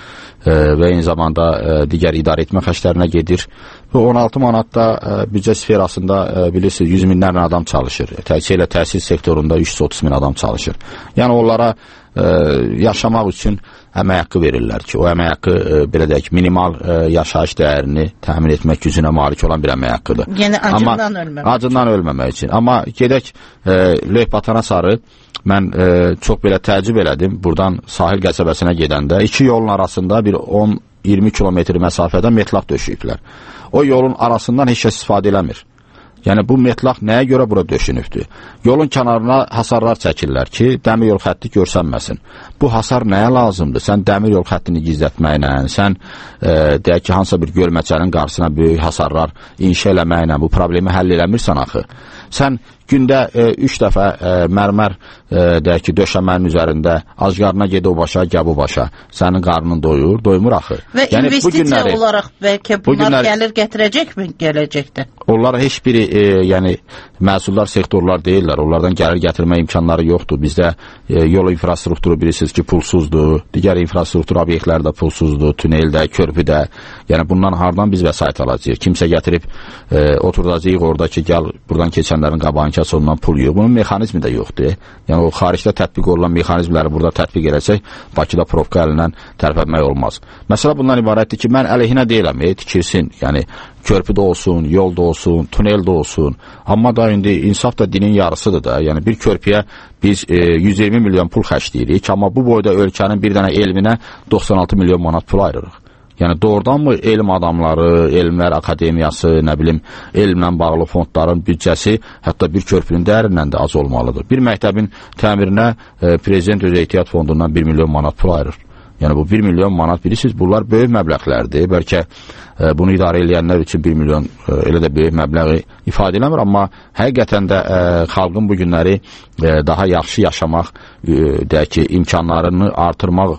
ə, və eyni zamanda ə, digər idarə etmə xərclərinə gedir. Bu on altı manatda ə, büdcə sferasında ə, bilirsiniz yüz minlərlə adam çalışır. Təhsil ilə təhsil sektorunda üç yüz otuz min adam çalışır. Yəni onlara ə, yaşamaq üçün əmək haqqı verirlər ki, o əmək haqqı e, belə deyək, minimal e, yaşayış dəyərini təmin etmək gücünə malik olan bir əmək haqqıdır. Yəni acından ölməmək. Acından ölməmək üçün. Amma gedək e, Leybatana sarı mən e, çox belə təəccüb elədim. Buradan sahil qəsəbəsinə gedəndə iki yolun arasında bir on iyirmi kilometr məsafədə metlaq döşüyüblər. O yolun arasından heç kəs istifadə eləmir. Yəni bu metlaq nəyə görə bura döşünübdür? Yolun kənarına hasarlar çəkirlər ki, dəmir yol xətti görsənməsin. Bu hasar nəyə lazımdır? Sən dəmir yol xəttini gizlətməklə, sən e, deyək ki, hansısa bir gölməçənin qarşısına böyük hasarlar inşa eləməklə bu problemi həll eləmirsən axı. Sən gündə e, üç dəfə e, mərmər e, deyək ki, döşəmənin üzərində acqarına ged o başa, gəb o başa. Sənin qarnın doyur, doymur axı. Və yəni, investisiya günləri, olaraq bəlkə bunlar günləri, gəlir gətirəcəkmi gələcəkdə? Onlar heç biri e, yəni məhsuldar sektorlar deyirlər. Onlardan gəlir gətirmə imkanları yoxdur. Bizdə e, yol infrastrukturu bilirsiniz ki, pulsuzdur. Digər infrastruktur obyektləri də pulsuzdur. Tüneldə, körpüdə. Yəni bundan hardan biz vəsait alacağıq? Kimsə gətirib e, oturdacağıq orada ki, gəl buradan keçənlərin qabağını kəs, ondan pul yox. Bunun mexanizmi də yoxdur. Yəni o xaricdə tətbiq olunan mexanizmləri burada tətbiq edəcək, Bakıda profka əlindən tərpətmək olmaz. Məsələ bundan ibarətdir ki, mən əleyhinə deyiləm, e, tikilsin. Yəni körpüdə olsun, yolda olsun, tuneldə olsun. Amma da indi insaf da dinin yarısıdır da. Yəni bir körpüyə biz e, yüz iyirmi milyon pul xərcləyirik, amma bu boyda ölkənin bir dənə elminə doxsan altı milyon manat pul ayırırıq. Yəni doğrudanmı elm adamları, elmlər akademiyası, nə bilim, elmlə bağlı fondların büdcəsi hətta bir körpünün dəyərindən də az olmalıdır. Bir məktəbin təmirinə e, prezident öz ehtiyat fondundan bir milyon manat pul ayırır. Yəni bu bir milyon manat bilirsiniz, bunlar böyük məbləğlərdir. Bəlkə e, bunu idarə edənlər üçün bir milyon e, elə də böyük məbləği ifadə eləmir, amma həqiqətən də e, xalqın bu günləri e, daha yaxşı yaşamaq, e, deyək ki, imkanlarını artırmaq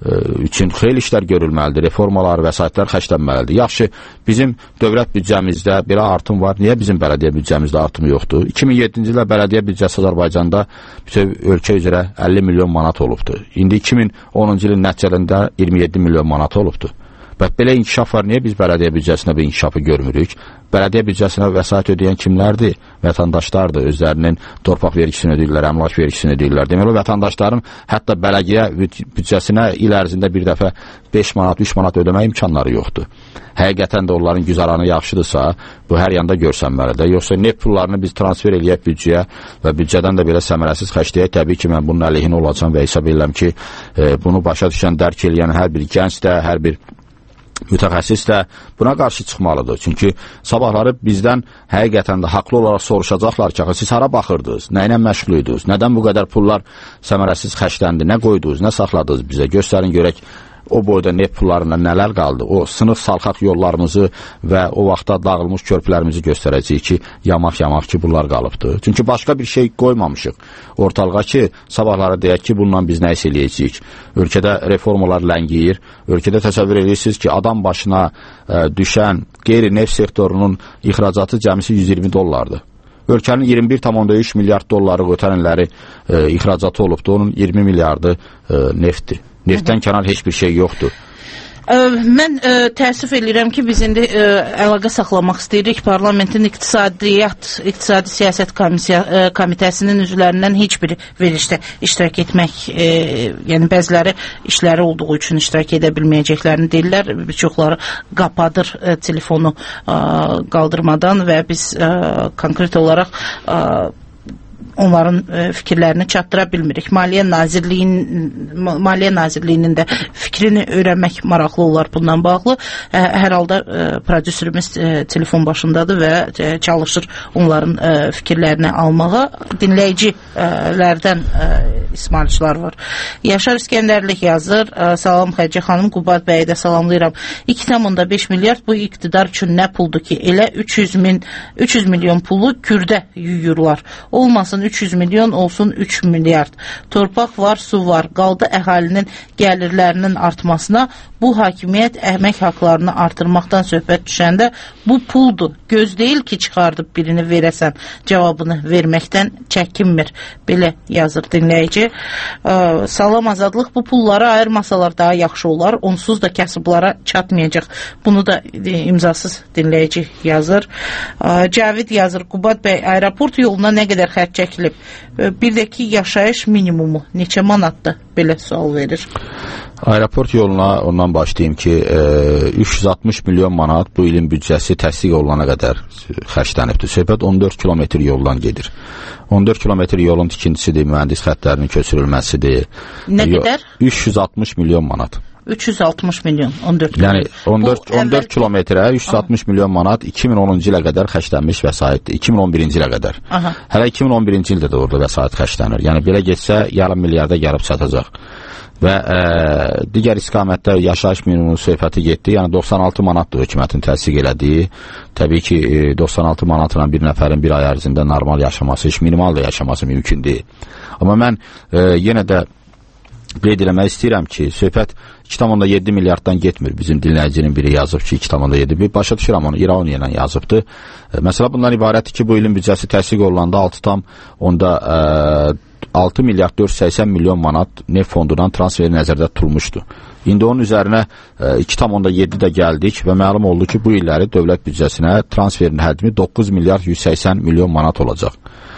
üçün xeyli işlər görülməlidir, reformalar, vəsaitlər xərclənməlidir. Yaxşı, bizim dövlət büdcəmizdə belə artım var. Niyə bizim bələdiyyə büdcəmizdə artım yoxdur? iki min yeddinci ildə bələdiyyə büdcəsi Azərbaycanda bütün ölkə üzrə əlli milyon manat olubdur. İndi iki min onuncu ilin nəticələrində iyirmi yeddi milyon manat olubdur. Bəs belə inkişaf var, niyə biz bələdiyyə büdcəsinə bir inkişafı görmürük? Bələdiyyə büdcəsinə vəsait ödəyən kimlərdir? Vətəndaşlardır. Özlərinin torpaq vergisini ödəyirlər, əmlak vergisini ödəyirlər. Deməli, vətəndaşların hətta bələdiyyə büdcəsinə il ərzində bir dəfə beş manat, üç manat ödəmə imkanları yoxdur. Həqiqətən də onların güzaranı yaxşıdırsa, bu hər yanda görsənməlidir. Yoxsa neft pullarını biz transfer eləyək büdcəyə və büdcədən də belə səmərəsiz xərcləyək. Təbii ki, mən bunun əleyhinə olacağam və hesab edirəm ki, e, bunu başa düşən, dərk eləyən hər bir gənc də, hər bir mütəxəssis də buna qarşı çıxmalıdır. Çünki sabahları bizdən həqiqətən də haqlı olaraq soruşacaqlar ki, siz hara baxırdınız, nə ilə məşğul idiniz, nədən bu qədər pullar səmərəsiz xərcləndi, nə qoydunuz, nə saxladınız bizə, göstərin görək o boyda neft pullarına nələr qaldı, o sınıq salxaq yollarımızı və o vaxtda dağılmış körpülərimizi göstərəcəyik ki, yamaq-yamaq ki, bunlar qalıbdır. Çünki başqa bir şey qoymamışıq ortalığa ki, sabahları deyək ki, bununla biz nə isə eləyəcəyik. Ölkədə reformalar ləngiyir, ölkədə təsəvvür edirsiniz ki, adam başına ə, düşən qeyri-neft sektorunun ixracatı cəmisi yüz iyirmi dollardır. ölkənin iyirmi bir tam üç milyard dolları ötən illəri e, ixracatı olubdu. Onun iyirmi milyardı e, neftdir. Neftdən kənar heç bir şey yoxdur. Ə, mən ə, təəssüf edirəm ki, biz indi ə, əlaqə saxlamaq istəyirik. Parlamentin İqtisadiyyat, İqtisadi Siyasət Komisiya, ə, Komitəsinin üzvlərindən heç biri verilişdə iştirak etmək, ə, yəni bəziləri işləri olduğu üçün iştirak edə bilməyəcəklərini deyirlər. Bir çoxları qapadır ə, telefonu ə, qaldırmadan və biz ə, konkret olaraq ə, onların e, fikirlərini çatdıra bilmirik. Maliyyə Nazirliyinin Maliyyə Nazirliyinin də fikrini öyrənmək maraqlı olar bundan bağlı. E, hər halda e, prodüserimiz e, telefon başındadır və e, çalışır onların e, fikirlərini almağa. Dinləyicilərdən e, İsmailçilər var. Yaşar İskəndərlik yazır. E, salam Xədicə xanım, Qubad bəyi də salamlayıram. iki tam beş milyard bu iqtidar üçün nə puldur ki? Elə üç yüz min, üç yüz milyon pulu kürdə yuyurlar. Olmasın üç yüz milyon, olsun üç milyard. Torpaq var, su var. Qaldı əhalinin gəlirlərinin artmasına. Bu hakimiyyət əmək haqlarını artırmaqdan söhbət düşəndə bu puldur. Göz deyil ki, çıxardıb birini verəsən. Cavabını verməkdən çəkinmir. Belə yazır dinləyici. Ee, salam Azadlıq, bu pulları ayırmasalar daha yaxşı olar. Onsuz da kasıblara çatmayacaq. Bunu da e, imzasız dinləyici yazır. Ee, Cavid yazır. Qubad bəy, aeroport yoluna nə qədər xərc çəkilib? Ee, bir də ki, yaşayış minimumu neçə manatdır? Belə sual verir. Aeroport yoluna ondan başlayayım ki, üç yüz altmış milyon manat bu ilin büdcəsi təsdiq olunana qədər xərclənibdir. Söhbət on dörd kilometr yoldan gedir. on dörd kilometr yolun tikintisidir, mühəndis xəttlərinin köçürülməsidir. Nə qədər? üç yüz altmış milyon manat. üç yüz altmış milyon, on dörd. Yəni on dörd, on dörd kilometrə üç yüz altmış milyon manat iki min onuncu ilə qədər xərclənmiş vəsaitdir. iki min on birinci ilə qədər. Aha. Hələ iki min on birinci ildə də orada vəsait xərclənir. Yəni belə getsə yarım milyarda gəlib çatacaq. Və ə, digər istiqamətdə yaşayış minimumu söhbəti getdi. Yəni doxsan altı manatdır hökumətin təsdiq elədiyi. Təbii ki, doxsan altı manatla bir nəfərin bir ay ərzində normal yaşaması, heç minimal da yaşaması mümkün deyil. Amma mən ə, yenə də qeyd eləmək istəyirəm ki, söhbət iki tam yeddi milyarddan getmir. Bizim dinləyicinin biri yazıb ki, iki tam yeddi. Bir başa düşürəm onu, ironiya ilə yazıbdı. E, məsələ bundan ibarətdir ki, bu ilin büdcəsi təsdiq olunanda altı tam altı milyard dörd yüz səksən milyon manat neft fondundan transferi nəzərdə tutulmuşdu. İndi onun üzərinə iki tam yeddi də gəldik və məlum oldu ki, bu illəri dövlət büdcəsinə transferin həcmi doqquz milyard yüz səksən milyon manat olacaq.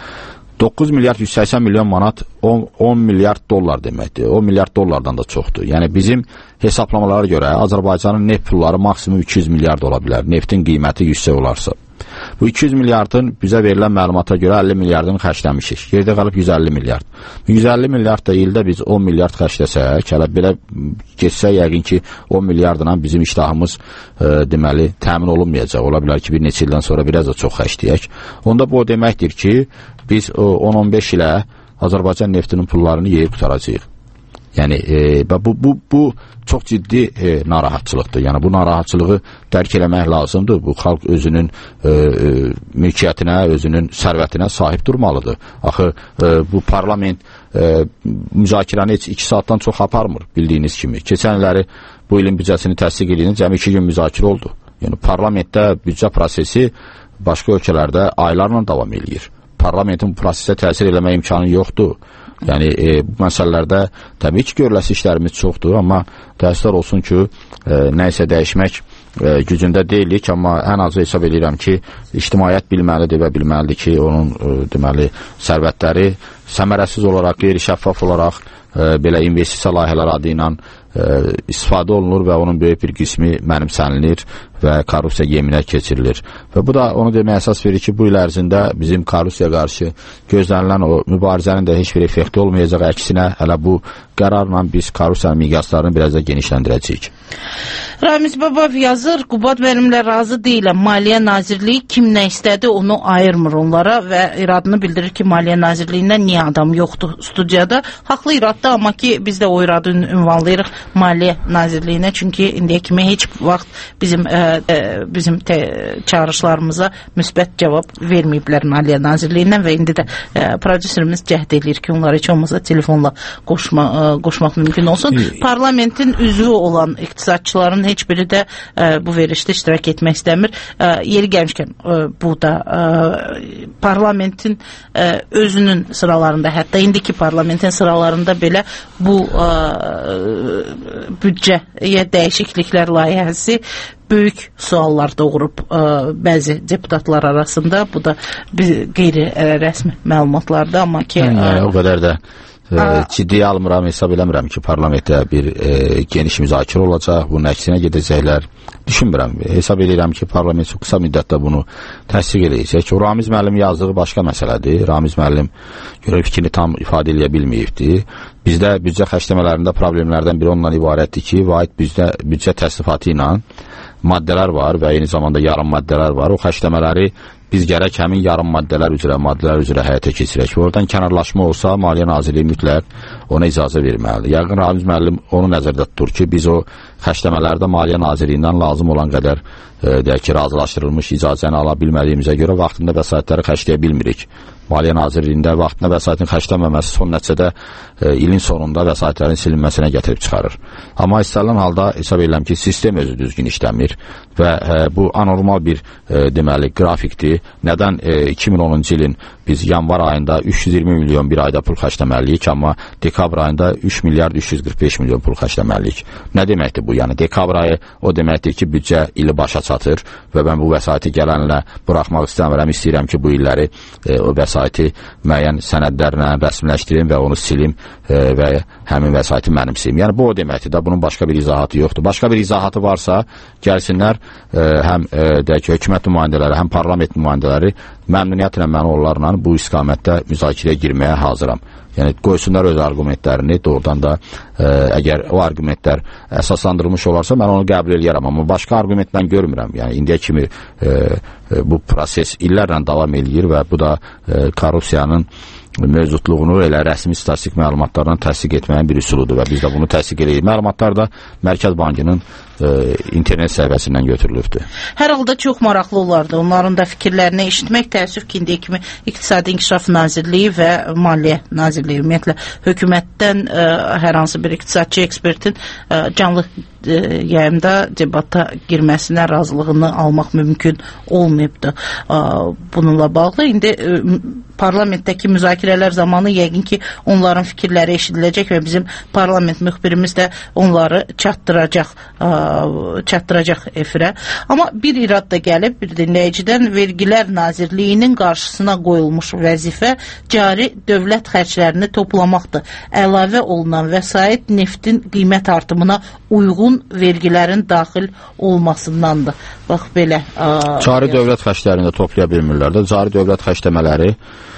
doqquz milyard yüz səksən milyon manat on milyard dollar deməkdir. on milyard dollardan da çoxdur. Yəni bizim hesablamalara görə Azərbaycanın neft pulları maksimum iki yüz milyard ola bilər. Neftin qiyməti yüksək olarsa. Bu iki yüz milyardın bizə verilən məlumata görə əlli milyardını xərcləmişik. Yerdə qalıb yüz əlli milyard. yüz əlli milyard da ildə biz on milyard xərcləsək, hələ belə geçsə yəqin ki on milyardla bizim iştahımız e, deməli təmin olunmayacaq. Ola bilər ki bir neçə ildən sonra biraz da çox xərcləyək. Onda bu o deməkdir ki biz on on beş ilə Azərbaycan neftinin pullarını yeyib qutaracağıq. Yəni e, bu, bu, bu çox ciddi e, narahatçılıqdır. Yəni bu narahatçılığı dərk eləmək lazımdır. Bu xalq özünün e, e, mülkiyyətinə, özünün sərvətinə sahib durmalıdır. Axı e, bu parlament e, müzakirəni heç iki saatdan çox aparmır bildiyiniz kimi. Keçən illəri bu ilin büdcəsini təsdiq edildi, cəmi iki gün müzakirə oldu. Yəni parlamentdə büdcə prosesi başqa ölkələrdə aylarla davam edir. Parlamentin bu prosesə təsir eləmə imkanı yoxdur. Yəni e, bu məsələlərdə təbii ki görüləsi işlərimiz çoxdur, amma təəssüflər olsun ki e, nə isə dəyişmək e, gücündə deyilik, amma ən azı hesab edirəm ki ictimaiyyət bilməlidir və bilməlidir ki onun e, deməli sərvətləri səmərəsiz olaraq, qeyri-şəffaf olaraq e, belə investisiya layihələri adı ilə e, istifadə olunur və onun böyük bir qismi mənimsənilir və korrupsiya yeminə keçirilir. Və bu da onu deməyə əsas verir ki, bu il ərzində bizim korrupsiya qarşı gözlənilən o mübarizənin də heç bir effekti olmayacaq. Əksinə, hələ bu qərarla biz korrupsiyanın miqyaslarını biraz da genişləndirəcəyik. Ramiz Babav yazır, Qubad mənimlə razı deyiləm. Maliyyə Nazirliyi kim nə istədi onu ayırmır onlara və iradını bildirir ki, Maliyyə Nazirliyindən niyə adam yoxdur studiyada. Haqlı irad vaxtı, amma ki biz də o iradı ünvanlayırıq Maliyyə Nazirliyinə, çünki indiyə kimi heç vaxt bizim ə, ə, bizim te, çağırışlarımıza müsbət cavab verməyiblər Maliyyə Nazirliyindən və indi də ə, prodüserimiz cəhd edir ki, onları heç olmasa telefonla qoşma, ə, qoşmaq mümkün olsun. Parlamentin üzvü olan iqtisadçıların heç biri də ə, bu verilişdə iştirak etmək istəmir. Ə, yeri gəlmişkən ə, bu da ə, parlamentin ə, özünün sıralarında, hətta indiki parlamentin sıralarında belə bu ə, büdcəyə dəyişikliklər layihəsi böyük suallar doğurub ə, bəzi deputatlar arasında. Bu da qeyri-rəsmi məlumatlardır, amma ki... Hə, o qədər də ə, ciddiyə almıram, hesab eləmirəm ki, parlamentdə bir e, geniş müzakirə olacaq, bunun əksinə gedəcəklər. Düşünmürəm, hesab edirəm ki, parlament çox qısa müddətdə bunu təsdiq edəcək. O, Ramiz müəllim yazdığı başqa məsələdir. Ramiz müəllim görə fikrini tam ifadə edə bilməyibdir. Bizdə büdcə xərcləmələrində problemlərdən biri ondan ibarətdir ki, vahid büdcə, büdcə təsnifatı ilə maddələr var və eyni zamanda yarım maddələr var. O xərcləmələri biz gərək həmin yarım maddələr üzrə, maddələr üzrə həyata keçirək. Oradan kənarlaşma olsa, Maliyyə Nazirliyi mütləq ona icazə verməlidir. Yəqin Ramiz müəllim onu nəzərdə tutur ki, biz o xərcləmələrdə Maliyyə Nazirliyindən lazım olan qədər e, deyək ki, razılaşdırılmış icazəni ala bilmədiyimizə görə vaxtında vəsaitləri xərcləyə bilmirik. Maliyyə Nazirliyində vaxtında vəsaitin xərclənməməsi son nəticədə e, ilin sonunda vəsaitlərin silinməsinə gətirib çıxarır. Amma istənilən halda hesab edirəm ki, sistem özü düzgün işləmir və e, bu anormal bir e, deməli qrafikdir. Nədən e, iki min onuncu ilin biz yanvar ayında üç yüz iyirmi milyon bir ayda pul xərcləməliyik, amma dekabr ayında üç milyard üç yüz qırx beş milyon pul xərcləməliyik. Nə deməkdir bu? Yəni dekabr ayı o deməkdir ki, büdcə ili başa çatır və mən bu vəsaiti gələnlə buraxmaq istəmirəm, istəyirəm ki, bu illəri e, o vəsaiti müəyyən sənədlərlə rəsmiləşdirim və onu silim e, və həmin vəsaiti mənimsiyim. Yəni bu o deməkdir də, bunun başqa bir izahatı yoxdur. Başqa bir izahatı varsa, gəlsinlər e, həm e, deyək ki, hökumət nümayəndələri, həm parlament nümayəndələri məmnuniyyətlə mən onlarla bu istiqamətdə müzakirəyə girməyə hazıram. Yəni qoysunlar öz argumentlərini, doğrudan da e, əgər o argumentlər əsaslandırılmış olarsa mən onu qəbul edərəm, amma başqa argument mən görmürəm. Yəni indiyə kimi e, e, bu proses illərlə davam edir və bu da e, korrupsiyanın mövcudluğunu elə rəsmi statistik məlumatlardan təsdiq etməyin bir üsuludur və biz də bunu təsdiq edirik. Məlumatlar da Mərkəz Bankının e, internet səhifəsindən götürülübdür. Hər halda çox maraqlı olardı onların da fikirlərini eşitmək. Təəssüf ki, indiyə kimi İqtisadi İnkişaf Nazirliyi və Maliyyə Nazirliyi ümumiyyətlə hökumətdən e, hər hansı bir iqtisadçı ekspertin e, canlı e, yayımda debata girməsinə razılığını almaq mümkün olmayıbdır. E, bununla bağlı indi e, parlamentdəki müzakirələr zamanı yəqin ki, onların fikirləri eşidiləcək və bizim parlament müxbirimiz də onları çatdıracaq, ə, çatdıracaq efirə. Amma bir irad da gəlib, bir dinləyicidən Vergilər Nazirliyinin qarşısına qoyulmuş vəzifə cari dövlət xərclərini toplamaqdır. Əlavə olunan vəsait neftin qiymət artımına uyğun vergilərin daxil olmasındandır. Bax, belə. Ə, cari dövlət xərclərini də toplaya bilmirlər də. Cari dövlət xərcləmələri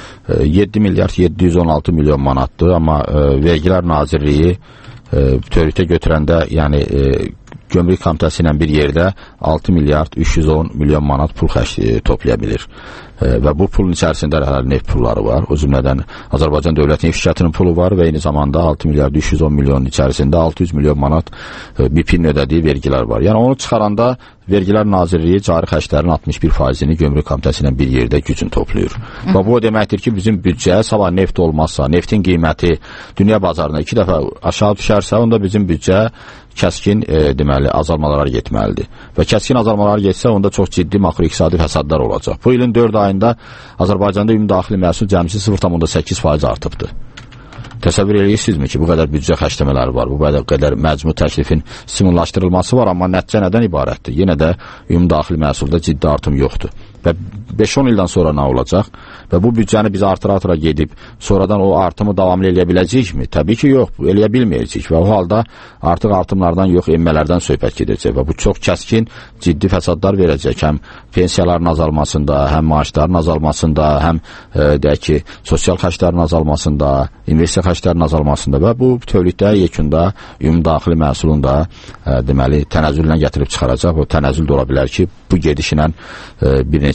yeddi milyard yeddi yüz on altı milyon manatdır, amma e, Vergilər Nazirliyi e, bütövlükdə götürəndə, yəni e, Gömrük Komitəsi ilə bir yerdə altı milyard üç yüz on milyon manat pul xərcli toplaya bilir. E, və bu pulun içərisində neft pulları var. O cümlədən Azərbaycan Dövlət Neft Şirkətinin pulu var və eyni zamanda altı milyard üç yüz on milyon içərisində altı yüz milyon manat e, B P-nin ödədiyi vergilər var. Yəni onu çıxaranda Vergilər Nazirliyi cari xərclərin altmış bir faizini Gömrük Komitəsi ilə bir yerdə gücün toplayır. Hı. Və bu o deməkdir ki, bizim büdcə sabah neft olmazsa, neftin qiyməti dünya bazarına iki dəfə aşağı düşərsə, onda bizim büdcə kəskin e, deməli azalmalara getməlidir. Və kəskin azalmalara getsə, onda çox ciddi makroiqtisadi fəsadlar olacaq. Bu ilin dörd ayında Azərbaycanda ümumi daxili məhsul cəmsi sıfır tam səkkiz faiz artıbdır. Təsəvvür edirsinizmi ki, bu qədər büdcə xərcləmələri var, bu qədər, qədər məcmu təklifin stimullaşdırılması var, amma nəticə nədən ibarətdir? Yenə də ümumi daxili məhsulda ciddi artım yoxdur. Və beş on ildən sonra nə olacaq? Və bu büdcəni biz artıra-artıra gedib, sonradan o artımı davamlı eləyə biləcəkmi? Təbii ki, yox, eləyə bilməyəcək və o halda artıq artımlardan yox, enmələrdən söhbət gedəcək və bu çox kəskin, ciddi fəsadlar verəcək. Həm pensiyaların azalmasında, həm maaşların azalmasında, həm e, deyək ki, sosial xərclərin azalmasında, investisiya xərclərin azalmasında və bu bütövlükdə yekunda ümumi daxili məhsulun da e, deməli tənəzzüllə gətirib çıxaracaq. O tənəzzül də ola bilər ki, bu gedişlə e, bir neçə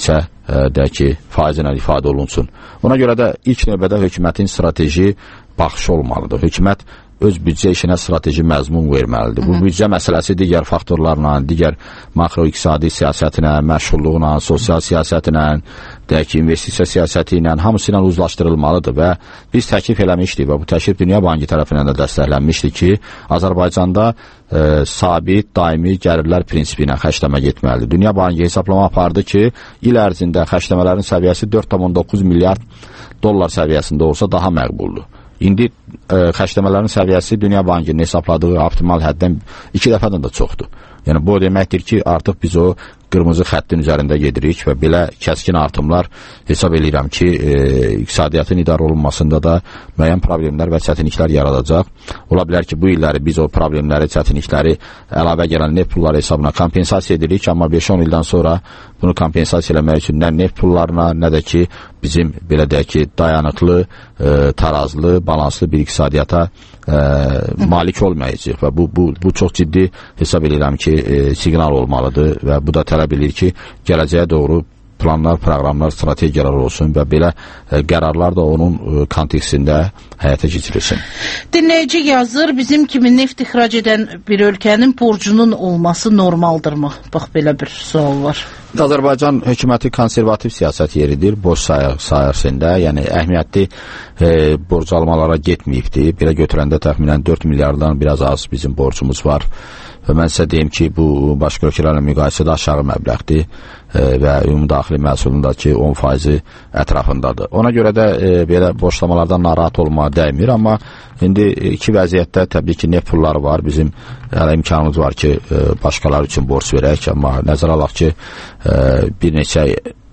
neçə e, deyək ki, faiz ilə ifadə olunsun. Ona görə də ilk növbədə hökumətin strateji baxışı olmalıdır. Hökumət öz büdcə işinə strateji məzmun verməlidir. Bu büdcə məsələsi digər faktorlarla, digər makroiqtisadi siyasətinə, məşğulluğuna, sosial siyasətinə, deyək ki, investisiya siyasəti ilə hamısı ilə uzlaşdırılmalıdır və biz təklif eləmişdik və bu təklif Dünya Bankı tərəfindən də dəstəklənmişdi ki, Azərbaycanda e, sabit, daimi gəlirlər prinsipi ilə xərcləmə getməlidir. Dünya Bankı hesablama apardı ki, il ərzində xərcləmələrin səviyyəsi dörd tam on doqquz milyard dollar səviyyəsində olsa daha məqbuldur. İndi e, xərcləmələrin səviyyəsi Dünya Bankının hesabladığı optimal həddən iki dəfədən də çoxdur. Yəni bu o deməkdir ki, artıq biz o qırmızı xəttin üzərində gedirik və belə kəskin artımlar hesab edirəm ki, e, iqtisadiyyatın idarə olunmasında da müəyyən problemlər və çətinliklər yaradacaq. Ola bilər ki, bu illəri biz o problemləri, çətinlikləri əlavə gələn neft pulları hesabına kompensasiya edirik, amma beş on ildən sonra bunu kompensasiya eləmək üçün nə neft pullarına, nə də ki, bizim belə deyək ki, dayanıqlı, e, tarazlı, balanslı bir iqtisadiyyata e, malik olmayacaq və bu, bu, bu çox ciddi hesab edirəm ki, e, siqnal olmalıdır və bu da tələb edir ki, gələcəyə doğru planlar, proqramlar, strategiyalar olsun və belə e, qərarlar da onun e, kontekstində həyata keçirilsin. Dinləyici yazır, bizim kimi neft ixrac edən bir ölkənin borcunun olması normaldırmı? Bax, belə bir sual var. Azərbaycan hökuməti konservativ siyasət yeridir borc sayəsində, yəni əhəmiyyətli e, borc almalara getməyibdir. Belə götürəndə təxminən dörd milyardan biraz az bizim borcumuz var. Və mən sizə deyim ki, bu başqa ölkələrlə müqayisədə aşağı məbləğdir e, və ümumdaxili məhsulundakı on faizi ətrafındadır. Ona görə də e, belə borclamalardan narahat olmağa dəymir, amma indi iki vəziyyətdə təbii ki, neft pulları var. Bizim hələ imkanımız var ki, e, başqaları üçün borc verək, amma nəzərə alaq ki, e, bir neçə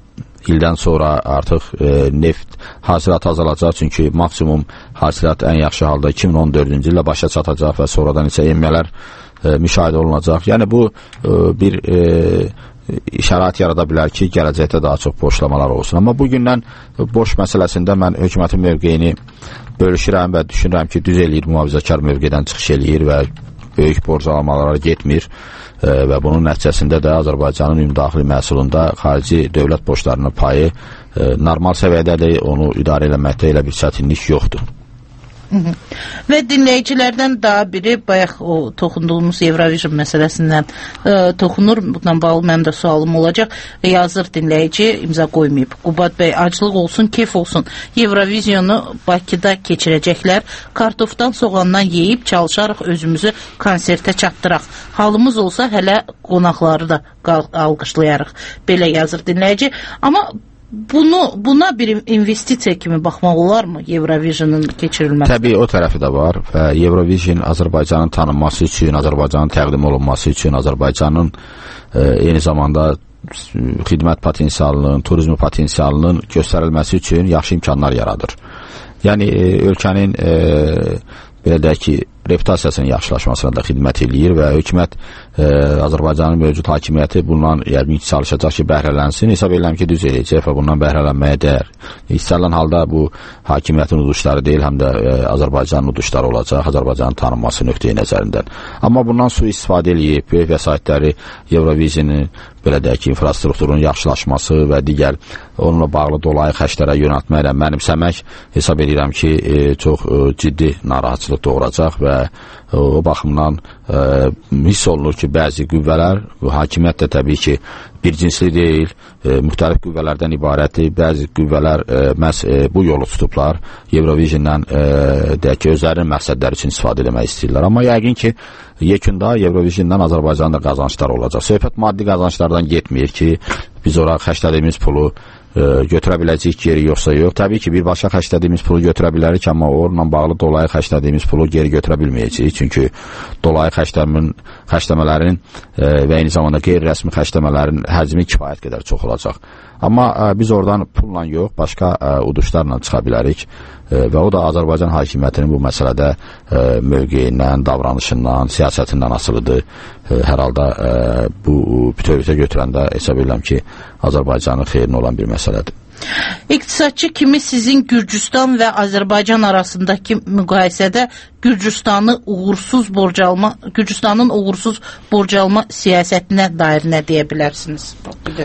ildən sonra artıq e, neft hasilatı azalacaq, çünki maksimum hasilat ən yaxşı halda iki min on dördüncü ildə başa çatacaq və sonradan isə enmələr e, müşahidə olunacaq. Yəni bu e, bir e, şərait yarada bilər ki, gələcəkdə daha çox borclamalar olsun. Amma bugündən borc məsələsində mən hökumətin mövqeyini bölüşürəm və düşünürəm ki, düz eləyir, mühafizəkar mövqedən çıxış eləyir və böyük borc almalara getmir e, və bunun nəticəsində də Azərbaycanın ümumdaxili məhsulunda xarici dövlət borclarının payı e, normal səviyyədədir, onu idarə eləməkdə elə bir çətinlik yoxdur. Hı -hı. Və dinləyicilərdən daha biri bayaq o toxunduğumuz Eurovision məsələsindən e, toxunur. Bundan bağlı mənim də sualım olacaq. Yazır dinləyici, imza qoymayıb. Qubad bəy, aclıq olsun, keyf olsun. Eurovisionu Bakıda keçirəcəklər. Kartofdan, soğandan yeyib çalışarıq özümüzü konsertə çatdıraq. Halımız olsa hələ qonaqları da alqışlayarıq. Belə yazır dinləyici. Amma Bunu, buna bir investisiya kimi baxmaq olarmı Eurovisionun keçirilməsi? Təbii o tərəfi də var və Eurovision Azərbaycanın tanınması üçün, Azərbaycanın təqdim olunması üçün, Azərbaycanın e, eyni zamanda xidmət potensialının, turizm potensialının göstərilməsi üçün yaxşı imkanlar yaradır. Yəni e, ölkənin e, belə deyək ki, reputasiyasının yaxşılaşmasına da xidmət eləyir və hökumət e, Azərbaycanın mövcud hakimiyyəti bundan yəqin çalışacaq ki, bəhrələnsin. Hesab edirəm ki, düz eləyəcək və bundan bəhrələnməyə dəyər. İstənilən halda bu hakimiyyətin uduşları deyil, həm də e, Azərbaycanın uduşları olacaq, Azərbaycanın tanınması nöqteyi nəzərindən. Amma bundan su istifadə eləyib, böyük vəsaitləri Eurovisionun, belə deyək ki, infrastrukturun yaxşılaşması və digər onunla bağlı dolayı xərclərə yönəltməklə mənimsəmək hesab edirəm ki, e, çox e, ciddi narahatçılıq doğuracaq və o baxımdan e, hiss olunur ki, bəzi qüvvələr, hakimiyyət də təbii ki, bir cinsli deyil, e, müxtəlif qüvvələrdən ibarətdir. Bəzi qüvvələr e, məhz e, bu yolu tutublar. Eurovision'dan e, deyək ki, özlərinin məqsədləri üçün istifadə etmək istəyirlər. Amma yəqin ki, yekunda Eurovision'dan Azərbaycanda qazanclar olacaq. Söhbət maddi qazanclardan getmir ki, biz ora xərclədiyimiz pulu e, götürə biləcəyik geri yoxsa yox. Təbii ki, birbaşa xərclədiyimiz pulu götürə bilərik, amma onunla bağlı dolayı xərclədiyimiz pulu geri götürə bilməyəcəyik. Çünki dolayı xərcləmələrin e, və eyni zamanda qeyri-rəsmi xərcləmələrin həcmi kifayət qədər çox olacaq. Amma ə, biz oradan pulla yox, başqa ə, uduşlarla çıxa bilərik ə, və o da Azərbaycan hakimiyyətinin bu məsələdə ə, mövqeyindən, davranışından, siyasətindən asılıdır. Ə, hər halda ə, bu bütövlükdə götürəndə hesab edirəm ki, Azərbaycanın xeyrinə olan bir məsələdir. İqtisadçı kimi sizin Gürcüstan və Azərbaycan arasındakı müqayisədə Gürcüstanı uğursuz borc alma, Gürcüstanın uğursuz borc alma siyasətinə dair nə deyə bilərsiniz?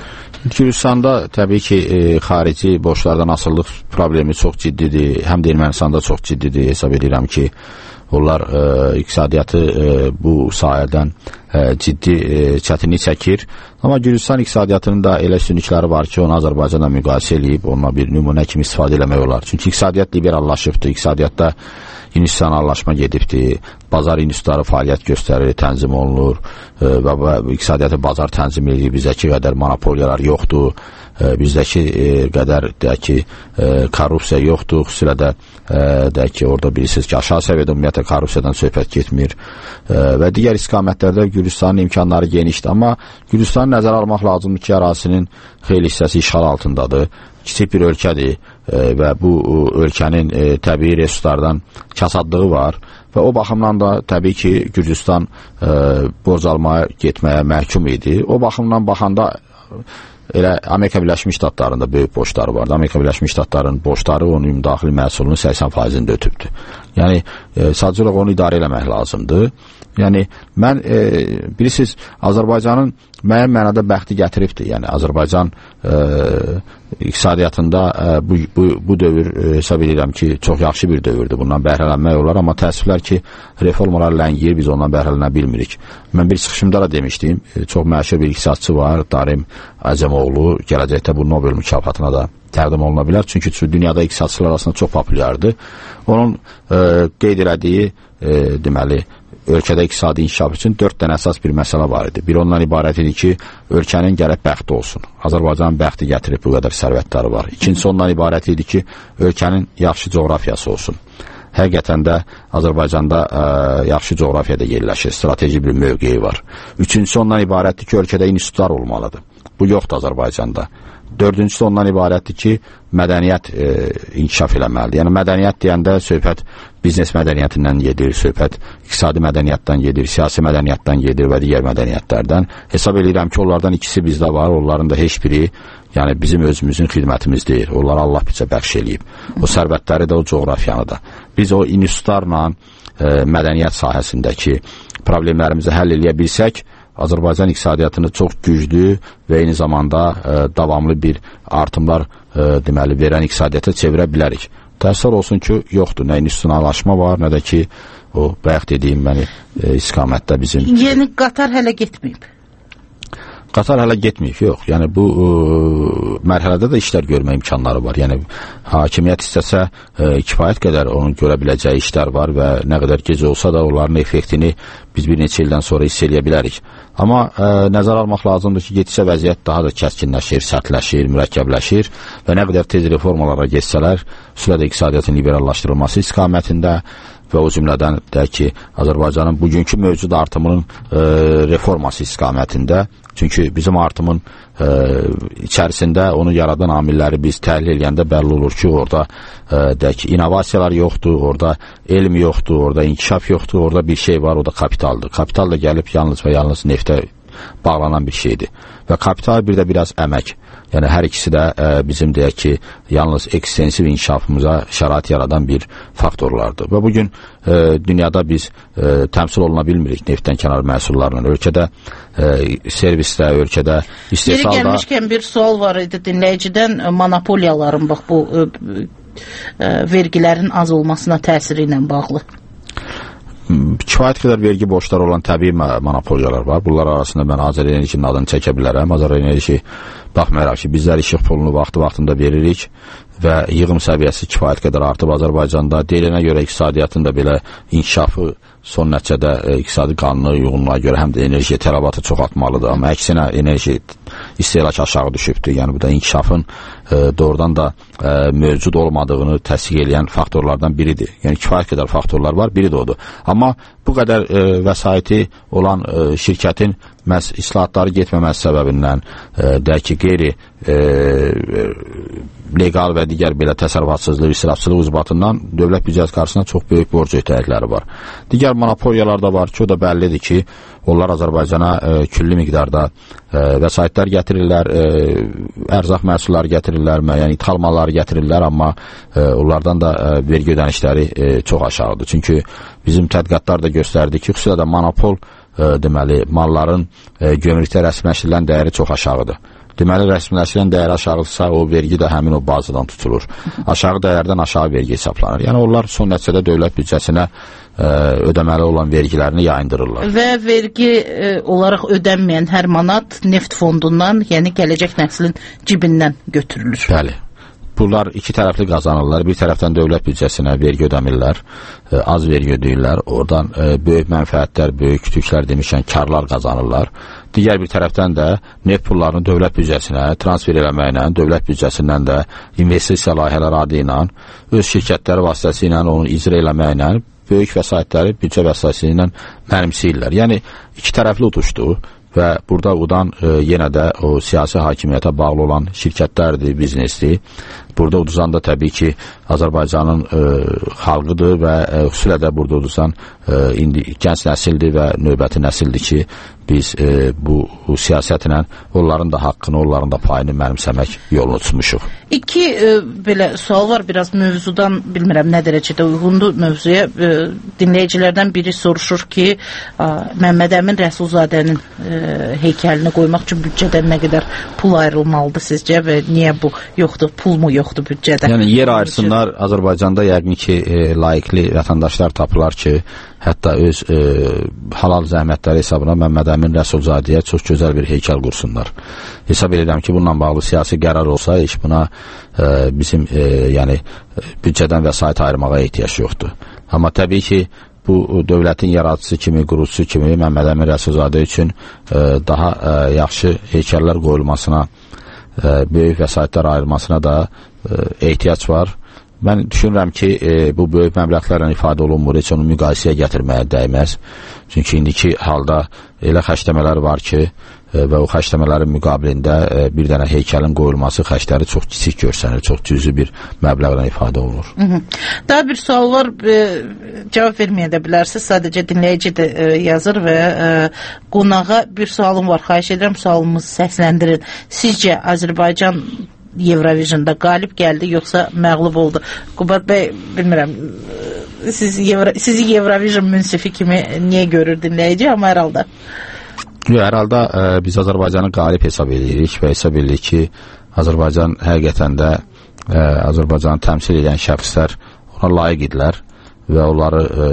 Gürcüstanda təbii ki, e, xarici borclardan asılılıq problemi çox ciddidir. Həm də Ermənistanda çox ciddidir. Hesab edirəm ki, onlar e, iqtisadiyyatı e, bu sayədən e, ciddi e, çətinlik çəkir. Amma Gürcüstan iqtisadiyyatının da elə üstünlükləri var ki, onu Azərbaycanla müqayisə edib, onunla bir nümunə kimi istifadə eləmək olar. Çünki iqtisadiyyat liberallaşıbdır, iqtisadiyyatda institusionallaşma gedibdir, bazar institutları fəaliyyət göstərir, tənzim olunur e, və, və iqtisadiyyatı bazar tənzim edir, bizdəki qədər monopoliyalar yoxdur, e, bizdəki e, qədər deyək ki, e, korrupsiya yoxdur, xüsusilə də e, deyək ki, orada bilirsiniz ki, aşağı səviyyədə ümumiyyətlə korrupsiyadan söhbət getmir e, və digər istiqamətlərdə Gürcüstanın imkanları genişdir, amma Gürcüstanı nəzərə almaq lazımdır ki, ərazisinin xeyli hissəsi işğal altındadır, kiçik bir ölkədir e, və bu ölkənin e, təbii resurslardan kasadlığı var və o baxımdan da təbii ki, Gürcüstan e, borc almaya getməyə məhkum idi. O baxımdan baxanda elə Amerika Birləşmiş Ştatlarında böyük borcları vardı. Amerika Birləşmiş Ştatlarının borcları onun ümumdaxili məhsulunun səksən faizini də ötübdür. Yəni, e, sadəcə olaraq onu idarə eləmək lazımdır. Yəni, mən, e, bilirsiniz, Azərbaycanın müəyyən mənada bəxti gətiribdir. Yəni, Azərbaycan e, iqtisadiyyatında e, bu, bu, bu dövr e, hesab edirəm ki, çox yaxşı bir dövrdür. Bundan bəhrələnmək olar, amma təəssüflər ki, reformalar ləngiyir, biz ondan bəhrələnə bilmirik. Mən bir çıxışımda da demişdim, e, çox məşhur bir iqtisadçı var, Darim Əcəmoğlu, gələcəkdə bu Nobel mükafatına da təqdim oluna bilər. Çünki dünyada iqtisadçılar arasında çox populyardır. Onun e, qeyd elədiyi, e, deməli, ölkədə iqtisadi inkişaf üçün dörd dənə əsas bir məsələ var idi. Bir ondan ibarət idi ki, ölkənin gərək bəxti olsun. Azərbaycanın bəxti gətirib bu qədər sərvətləri var. İkincisi ondan ibarət idi ki, ölkənin yaxşı coğrafiyası olsun. Həqiqətən də Azərbaycanda ə, yaxşı coğrafiyada yerləşir, strateji bir mövqeyi var. Üçüncüsü ondan ibarətdir ki, ölkədə institutlar olmalıdır. Bu yoxdur Azərbaycanda. Dördüncüsü ondan ibarətdir ki, mədəniyyət e, inkişaf eləməlidir. Yəni, mədəniyyət deyəndə söhbət biznes mədəniyyətindən gedir, söhbət iqtisadi mədəniyyətdən gedir, siyasi mədəniyyətdən gedir və digər mədəniyyətlərdən. Hesab edirəm ki, onlardan ikisi bizdə var, onların da heç biri yəni bizim özümüzün xidmətimiz deyil. Onlara Allah bizə bəxş eləyib. O sərvətləri də, o coğrafiyanı da. Biz o institutlarla e, mədəniyyət sahəsindəki problemlərimizi həll eləyə bilsək, Azərbaycan iqtisadiyyatını çox güclü və eyni zamanda e, davamlı bir artımlar e, deməli verən iqtisadiyyata çevirə bilərik. Təəssüf olsun ki, yoxdur. Nə institusionallaşma var, nə də ki, o bayaq dediyim məni e, istiqamətdə bizim... Yeni Qatar hələ getməyib. Qatar hələ getməyib, yox. Yəni, bu ə, mərhələdə də işlər görmə imkanları var. Yəni, hakimiyyət istəsə ə, kifayət qədər onun görə biləcəyi işlər var və nə qədər gecə olsa da onların effektini biz bir neçə ildən sonra hiss eləyə bilərik. Amma ə, nəzər almaq lazımdır ki, getsə vəziyyət daha da kəskinləşir, sərtləşir, mürəkkəbləşir və nə qədər tez reformalara geçsələr, xüsusilə də iqtisadiyyatın liberallaşdırılması istiqamətində və o cümlədən deyək ki, Azərbaycanın bugünkü mövcud artımının e, reforması istiqamətində, çünki bizim artımın e, içərisində onu yaradan amilləri biz təhlil edəndə bəlli olur ki, orada e, deyək ki, innovasiyalar yoxdur, orada elm yoxdur, orada inkişaf yoxdur, orada bir şey var, o da kapitaldır. Kapital da gəlib yalnız və yalnız neftə bağlanan bir şeydir. Və kapital bir də biraz əmək. Yəni, hər ikisi də ə, bizim deyək ki, yalnız ekstensiv inkişafımıza şərait yaradan bir faktorlardır. Və bugün ə, dünyada biz ə, təmsil oluna bilmirik neftdən kənar məhsullarla. Ölkədə ə, servisdə, ölkədə istehsalda... Yeri gəlmişkən bir sual var idi dinləyicidən, monopoliyaların bax bu ə, ə, vergilərin az olmasına təsiri ilə bağlı. Kifayət qədər vergi borçları olan təbii monopoliyalar var. Bunlar arasında mən Azər Enerjinin adını çəkə bilərəm. Azər Enerji baxmayaraq ki, bizlər işıq pulunu vaxtı-vaxtında veririk və yığım səviyyəsi kifayət qədər artıb Azərbaycanda. Deyilənə görə iqtisadiyyatın da belə inkişafı son nəticədə e, iqtisadi qanuna uyğunluğa görə həm də enerji tələbatı çox artmalıdır. Amma əksinə enerji istehlak aşağı düşübdür. Yəni bu da inkişafın e, doğrudan da e, mövcud olmadığını təsdiq edən faktorlardan biridir. Yəni kifayət qədər faktorlar var, biri də odur. Amma bu qədər e, vəsaiti olan e, şirkətin məhz islahatları getməməsi səbəbindən e, deyək ki, qeyri e, legal və digər belə təsərrüfatsızlıq, israfçılıq ucbatından dövlət büdcəsi qarşısında çox böyük borc öhdəlikləri var. Digər monopoliyalar da var ki, o da bəllidir ki, onlar Azərbaycana e, külli miqdarda e, vəsaitlər gətirirlər, e, ərzaq məhsulları gətirirlər, müəyyən ithal malları gətirirlər, amma e, onlardan da e, vergi ödənişləri e, çox aşağıdır. Çünki bizim tədqiqatlar da göstərdi ki, xüsusilə də monopol e, deməli, malların e, gömrükdə rəsmiləşdirilən dəyəri çox aşağıdır. Deməli, rəsmiləşdirən dəyər aşağıdırsa, o vergi də həmin o bazadan tutulur. Aşağı dəyərdən aşağı vergi hesablanır. Yəni, onlar son nəticədə dövlət büdcəsinə ə, ödəməli olan vergilərini yayındırırlar. Və vergi ə, olaraq ödənməyən hər manat neft fondundan, yəni gələcək nəslin cibindən götürülür. Bəli. Bunlar iki tərəfli qazanırlar. Bir tərəfdən dövlət büdcəsinə vergi ödəmirlər, ə, az vergi ödəyirlər. Oradan ə, böyük mənfəətlər, böyük kütüklər demişən karlar qazanırlar. Digər bir tərəfdən də neft pullarını dövlət büdcəsinə transfer eləməklə, dövlət büdcəsindən də investisiya layihələri adı ilə, öz şirkətləri vasitəsilə onu icra eləməklə böyük vəsaitləri büdcə vəsaitəsilə mənimsəyirlər. Yəni, iki tərəfli uduşdur. Və burada udan e, yenə də o siyasi hakimiyyətə bağlı olan şirkətlərdir, biznesdir. Burada uduzan da təbii ki, Azərbaycanın e, xalqıdır və e, xüsusilə də burada uduzan e, indi gənc nəsildir və növbəti nəsildir ki, biz e, bu, bu siyasətlə onların da haqqını, onların da payını mənimsəmək yolunu tutmuşuq. İki e, belə sual var, biraz mövzudan bilmirəm nə dərəcədə uyğundur mövzuya. E, dinləyicilərdən biri soruşur ki, a, Məmməd Əmin Rəsulzadənin e, heykəlini qoymaq üçün büdcədən nə qədər pul ayrılmalıdır sizcə və niyə bu yoxdur, pul mu yoxdur büdcədə? Yəni yer ayırsınlar, Azərbaycanda yəqin ki, e, layiqli vətəndaşlar tapılar ki, hətta öz e, halal zəhmətləri hesabına Məmməd Əmin Rəsulzadəyə çox gözəl bir heykəl qursunlar. Hesab edirəm ki, bununla bağlı siyasi qərar olsa, heç buna e, bizim e, yəni, büdcədən vəsait ayırmağa ehtiyac yoxdur. Amma təbii ki, bu dövlətin yaradıcısı kimi, qurucusu kimi Məmməd Əmin Rəsulzadə üçün e, daha e, yaxşı heykəllər qoyulmasına, e, böyük vəsaitlər ayrılmasına da e, ehtiyac var. Mən düşünürəm ki, e, bu böyük məbləğlərlə ifadə olunmur, heç onu müqayisəyə gətirməyə dəyməz. Çünki indiki halda elə xərcləmələr var ki, e, və o xərcləmələrin müqabilində e, bir dənə heykəlin qoyulması xərcləri çox kiçik görsənir, çox cüzi bir məbləğlə ifadə olunur. Hı -hı. Daha bir sual var, e, cavab verməyə də bilərsiniz, sadəcə dinləyici də e, yazır və e, qonağa bir sualım var, xahiş edirəm sualımızı səsləndirin. Sizcə Azərbaycan Eurovision'da qalib gəldi, yoxsa məğlub oldu? Qubad bəy, bilmirəm, siz Euro, sizi Eurovision münsifi kimi niyə görür dinləyici, amma hər halda? Yox, hər halda ə, biz Azərbaycanı qalib hesab edirik və hesab edirik ki, Azərbaycan həqiqətən də ə, Azərbaycanı təmsil edən şəxslər ona layiq idilər və onları ə,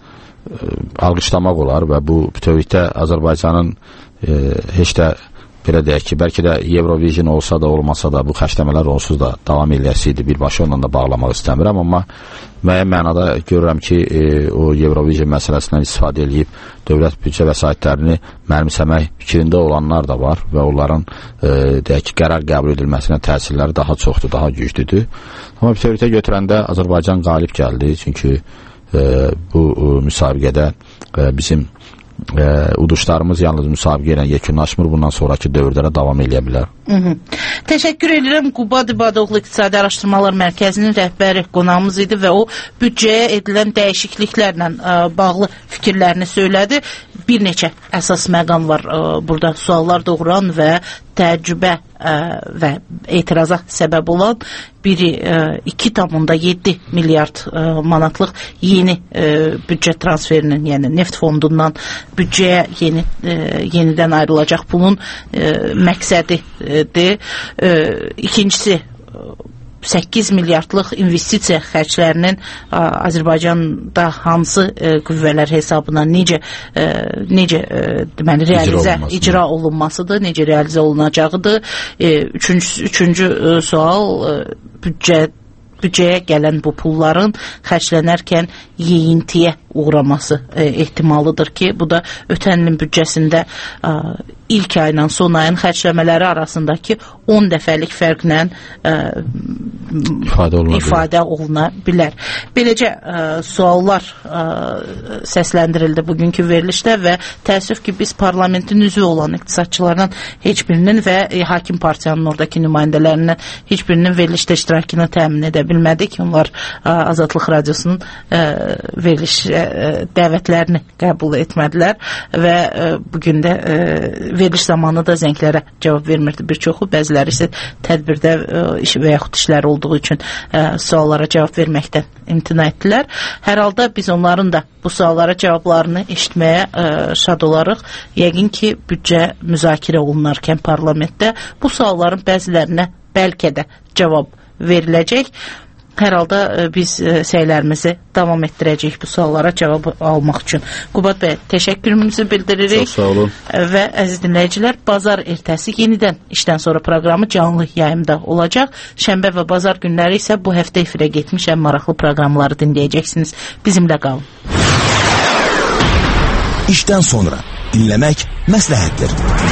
ə, alqışlamaq olar və bu bütövlükdə Azərbaycanın ə, heç də belə deyək ki, bəlkə də Eurovision olsa da, olmasa da, bu xərcləmələr onsuz da davam eləyəsiydi, birbaşa onunla da bağlamaq istəmirəm, amma müəyyən mənada görürəm ki, e, o Eurovision məsələsindən istifadə edib dövlət büdcə vəsaitlərini mənimsəmək fikrində olanlar da var və onların e, deyək ki, qərar qəbul edilməsinə təsirləri daha çoxdur, daha güclüdür. Amma bütövlükdə götürəndə Azərbaycan qalib gəldi, çünki e, bu e, müsabiqədə e, bizim E, uduşlarımız yalnız müsabiqə ilə yekunlaşmır, bundan sonraki dövrdə də davam edə bilər. Hı -hı. Təşəkkür edirəm. Qubad İbadoğlu İqtisadi Araşdırmalar Mərkəzinin rəhbəri qonağımız idi və o büdcəyə edilən dəyişikliklərlə ə, bağlı fikirlərini söylədi. Bir neçə əsas məqam var ə, burada suallar doğuran və təəccübə ə, və etiraza səbəb olan. Biri iki tam yeddi milyard ə, manatlıq yeni ə, büdcə transferinin, yəni neft fondundan büdcəyə yeni, ə, yenidən ayrılacaq pulun ə, məqsədidir. Ə, ikincisi səkkiz milyardlıq investisiya xərclərinin ə, Azərbaycanda hansı ə, qüvvələr hesabına necə ə, necə ə, deməli realizə icra, icra olunmasıdır, necə realizə olunacağıdır. Ə, üçüncü üçüncü ə, sual ə, büdcə büdcəyə gələn bu pulların xərclənərkən yeyintiyə uğraması e, ehtimalıdır ki, bu da ötən ilin büdcəsində e, ilk ayla son ayın xərcləmələri arasındakı on dəfəlik fərqlə e, ifadə, oluna ifadə oluna bilər. Beləcə e, suallar e, səsləndirildi bugünkü verilişdə və təəssüf ki, biz parlamentin üzvü olan iqtisadçılardan heç birinin və e, hakim partiyanın oradakı nümayəndələrindən heç birinin verilişdə iştirakını təmin edə bilmədik. Onlar ə, Azadlıq Radiosunun ə, veriliş ə, dəvətlərini qəbul etmədilər və bugün də veriliş zamanı da zənglərə cavab vermirdi bir çoxu. Bəziləri isə tədbirdə iş və yaxud işlər olduğu üçün suallara cavab verməkdən imtina etdilər. Hər halda biz onların da bu suallara cavablarını eşitməyə şad olarıq. Yəqin ki, büdcə müzakirə olunarkən parlamentdə bu sualların bəzilərinə bəlkə də cavab veriləcək. Hər halda biz səylərimizi davam etdirəcəyik bu suallara cavab almaq üçün. Qubad bəy, təşəkkürümüzü bildiririk. Çox sağ olun. Və əziz dinləyicilər, bazar ertəsi yenidən işdən sonra proqramı canlı yayımda olacaq. Şənbə və bazar günləri isə bu həftə efirə getmiş ən maraqlı proqramları dinləyəcəksiniz. Bizimlə qalın. İşdən sonra dinləmək məsləhətdir.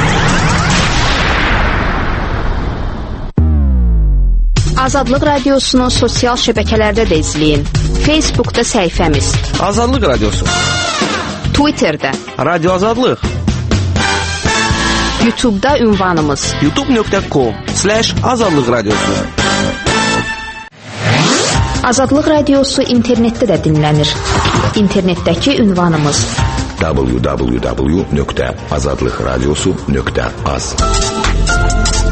Azadlıq Radiosunu sosial şəbəkələrdə də izləyin. Facebookda səhifəmiz Azadlıq Radiosu, Twitterdə Radio Azadlıq, YouTube'da ünvanımız youtube nöqtə com slash azadlıq radiosu. Azadlıq Radiosu internetdə də dinlənir. İnternetdəki ünvanımız w w w nöqtə azadlıq radiosu nöqtə az.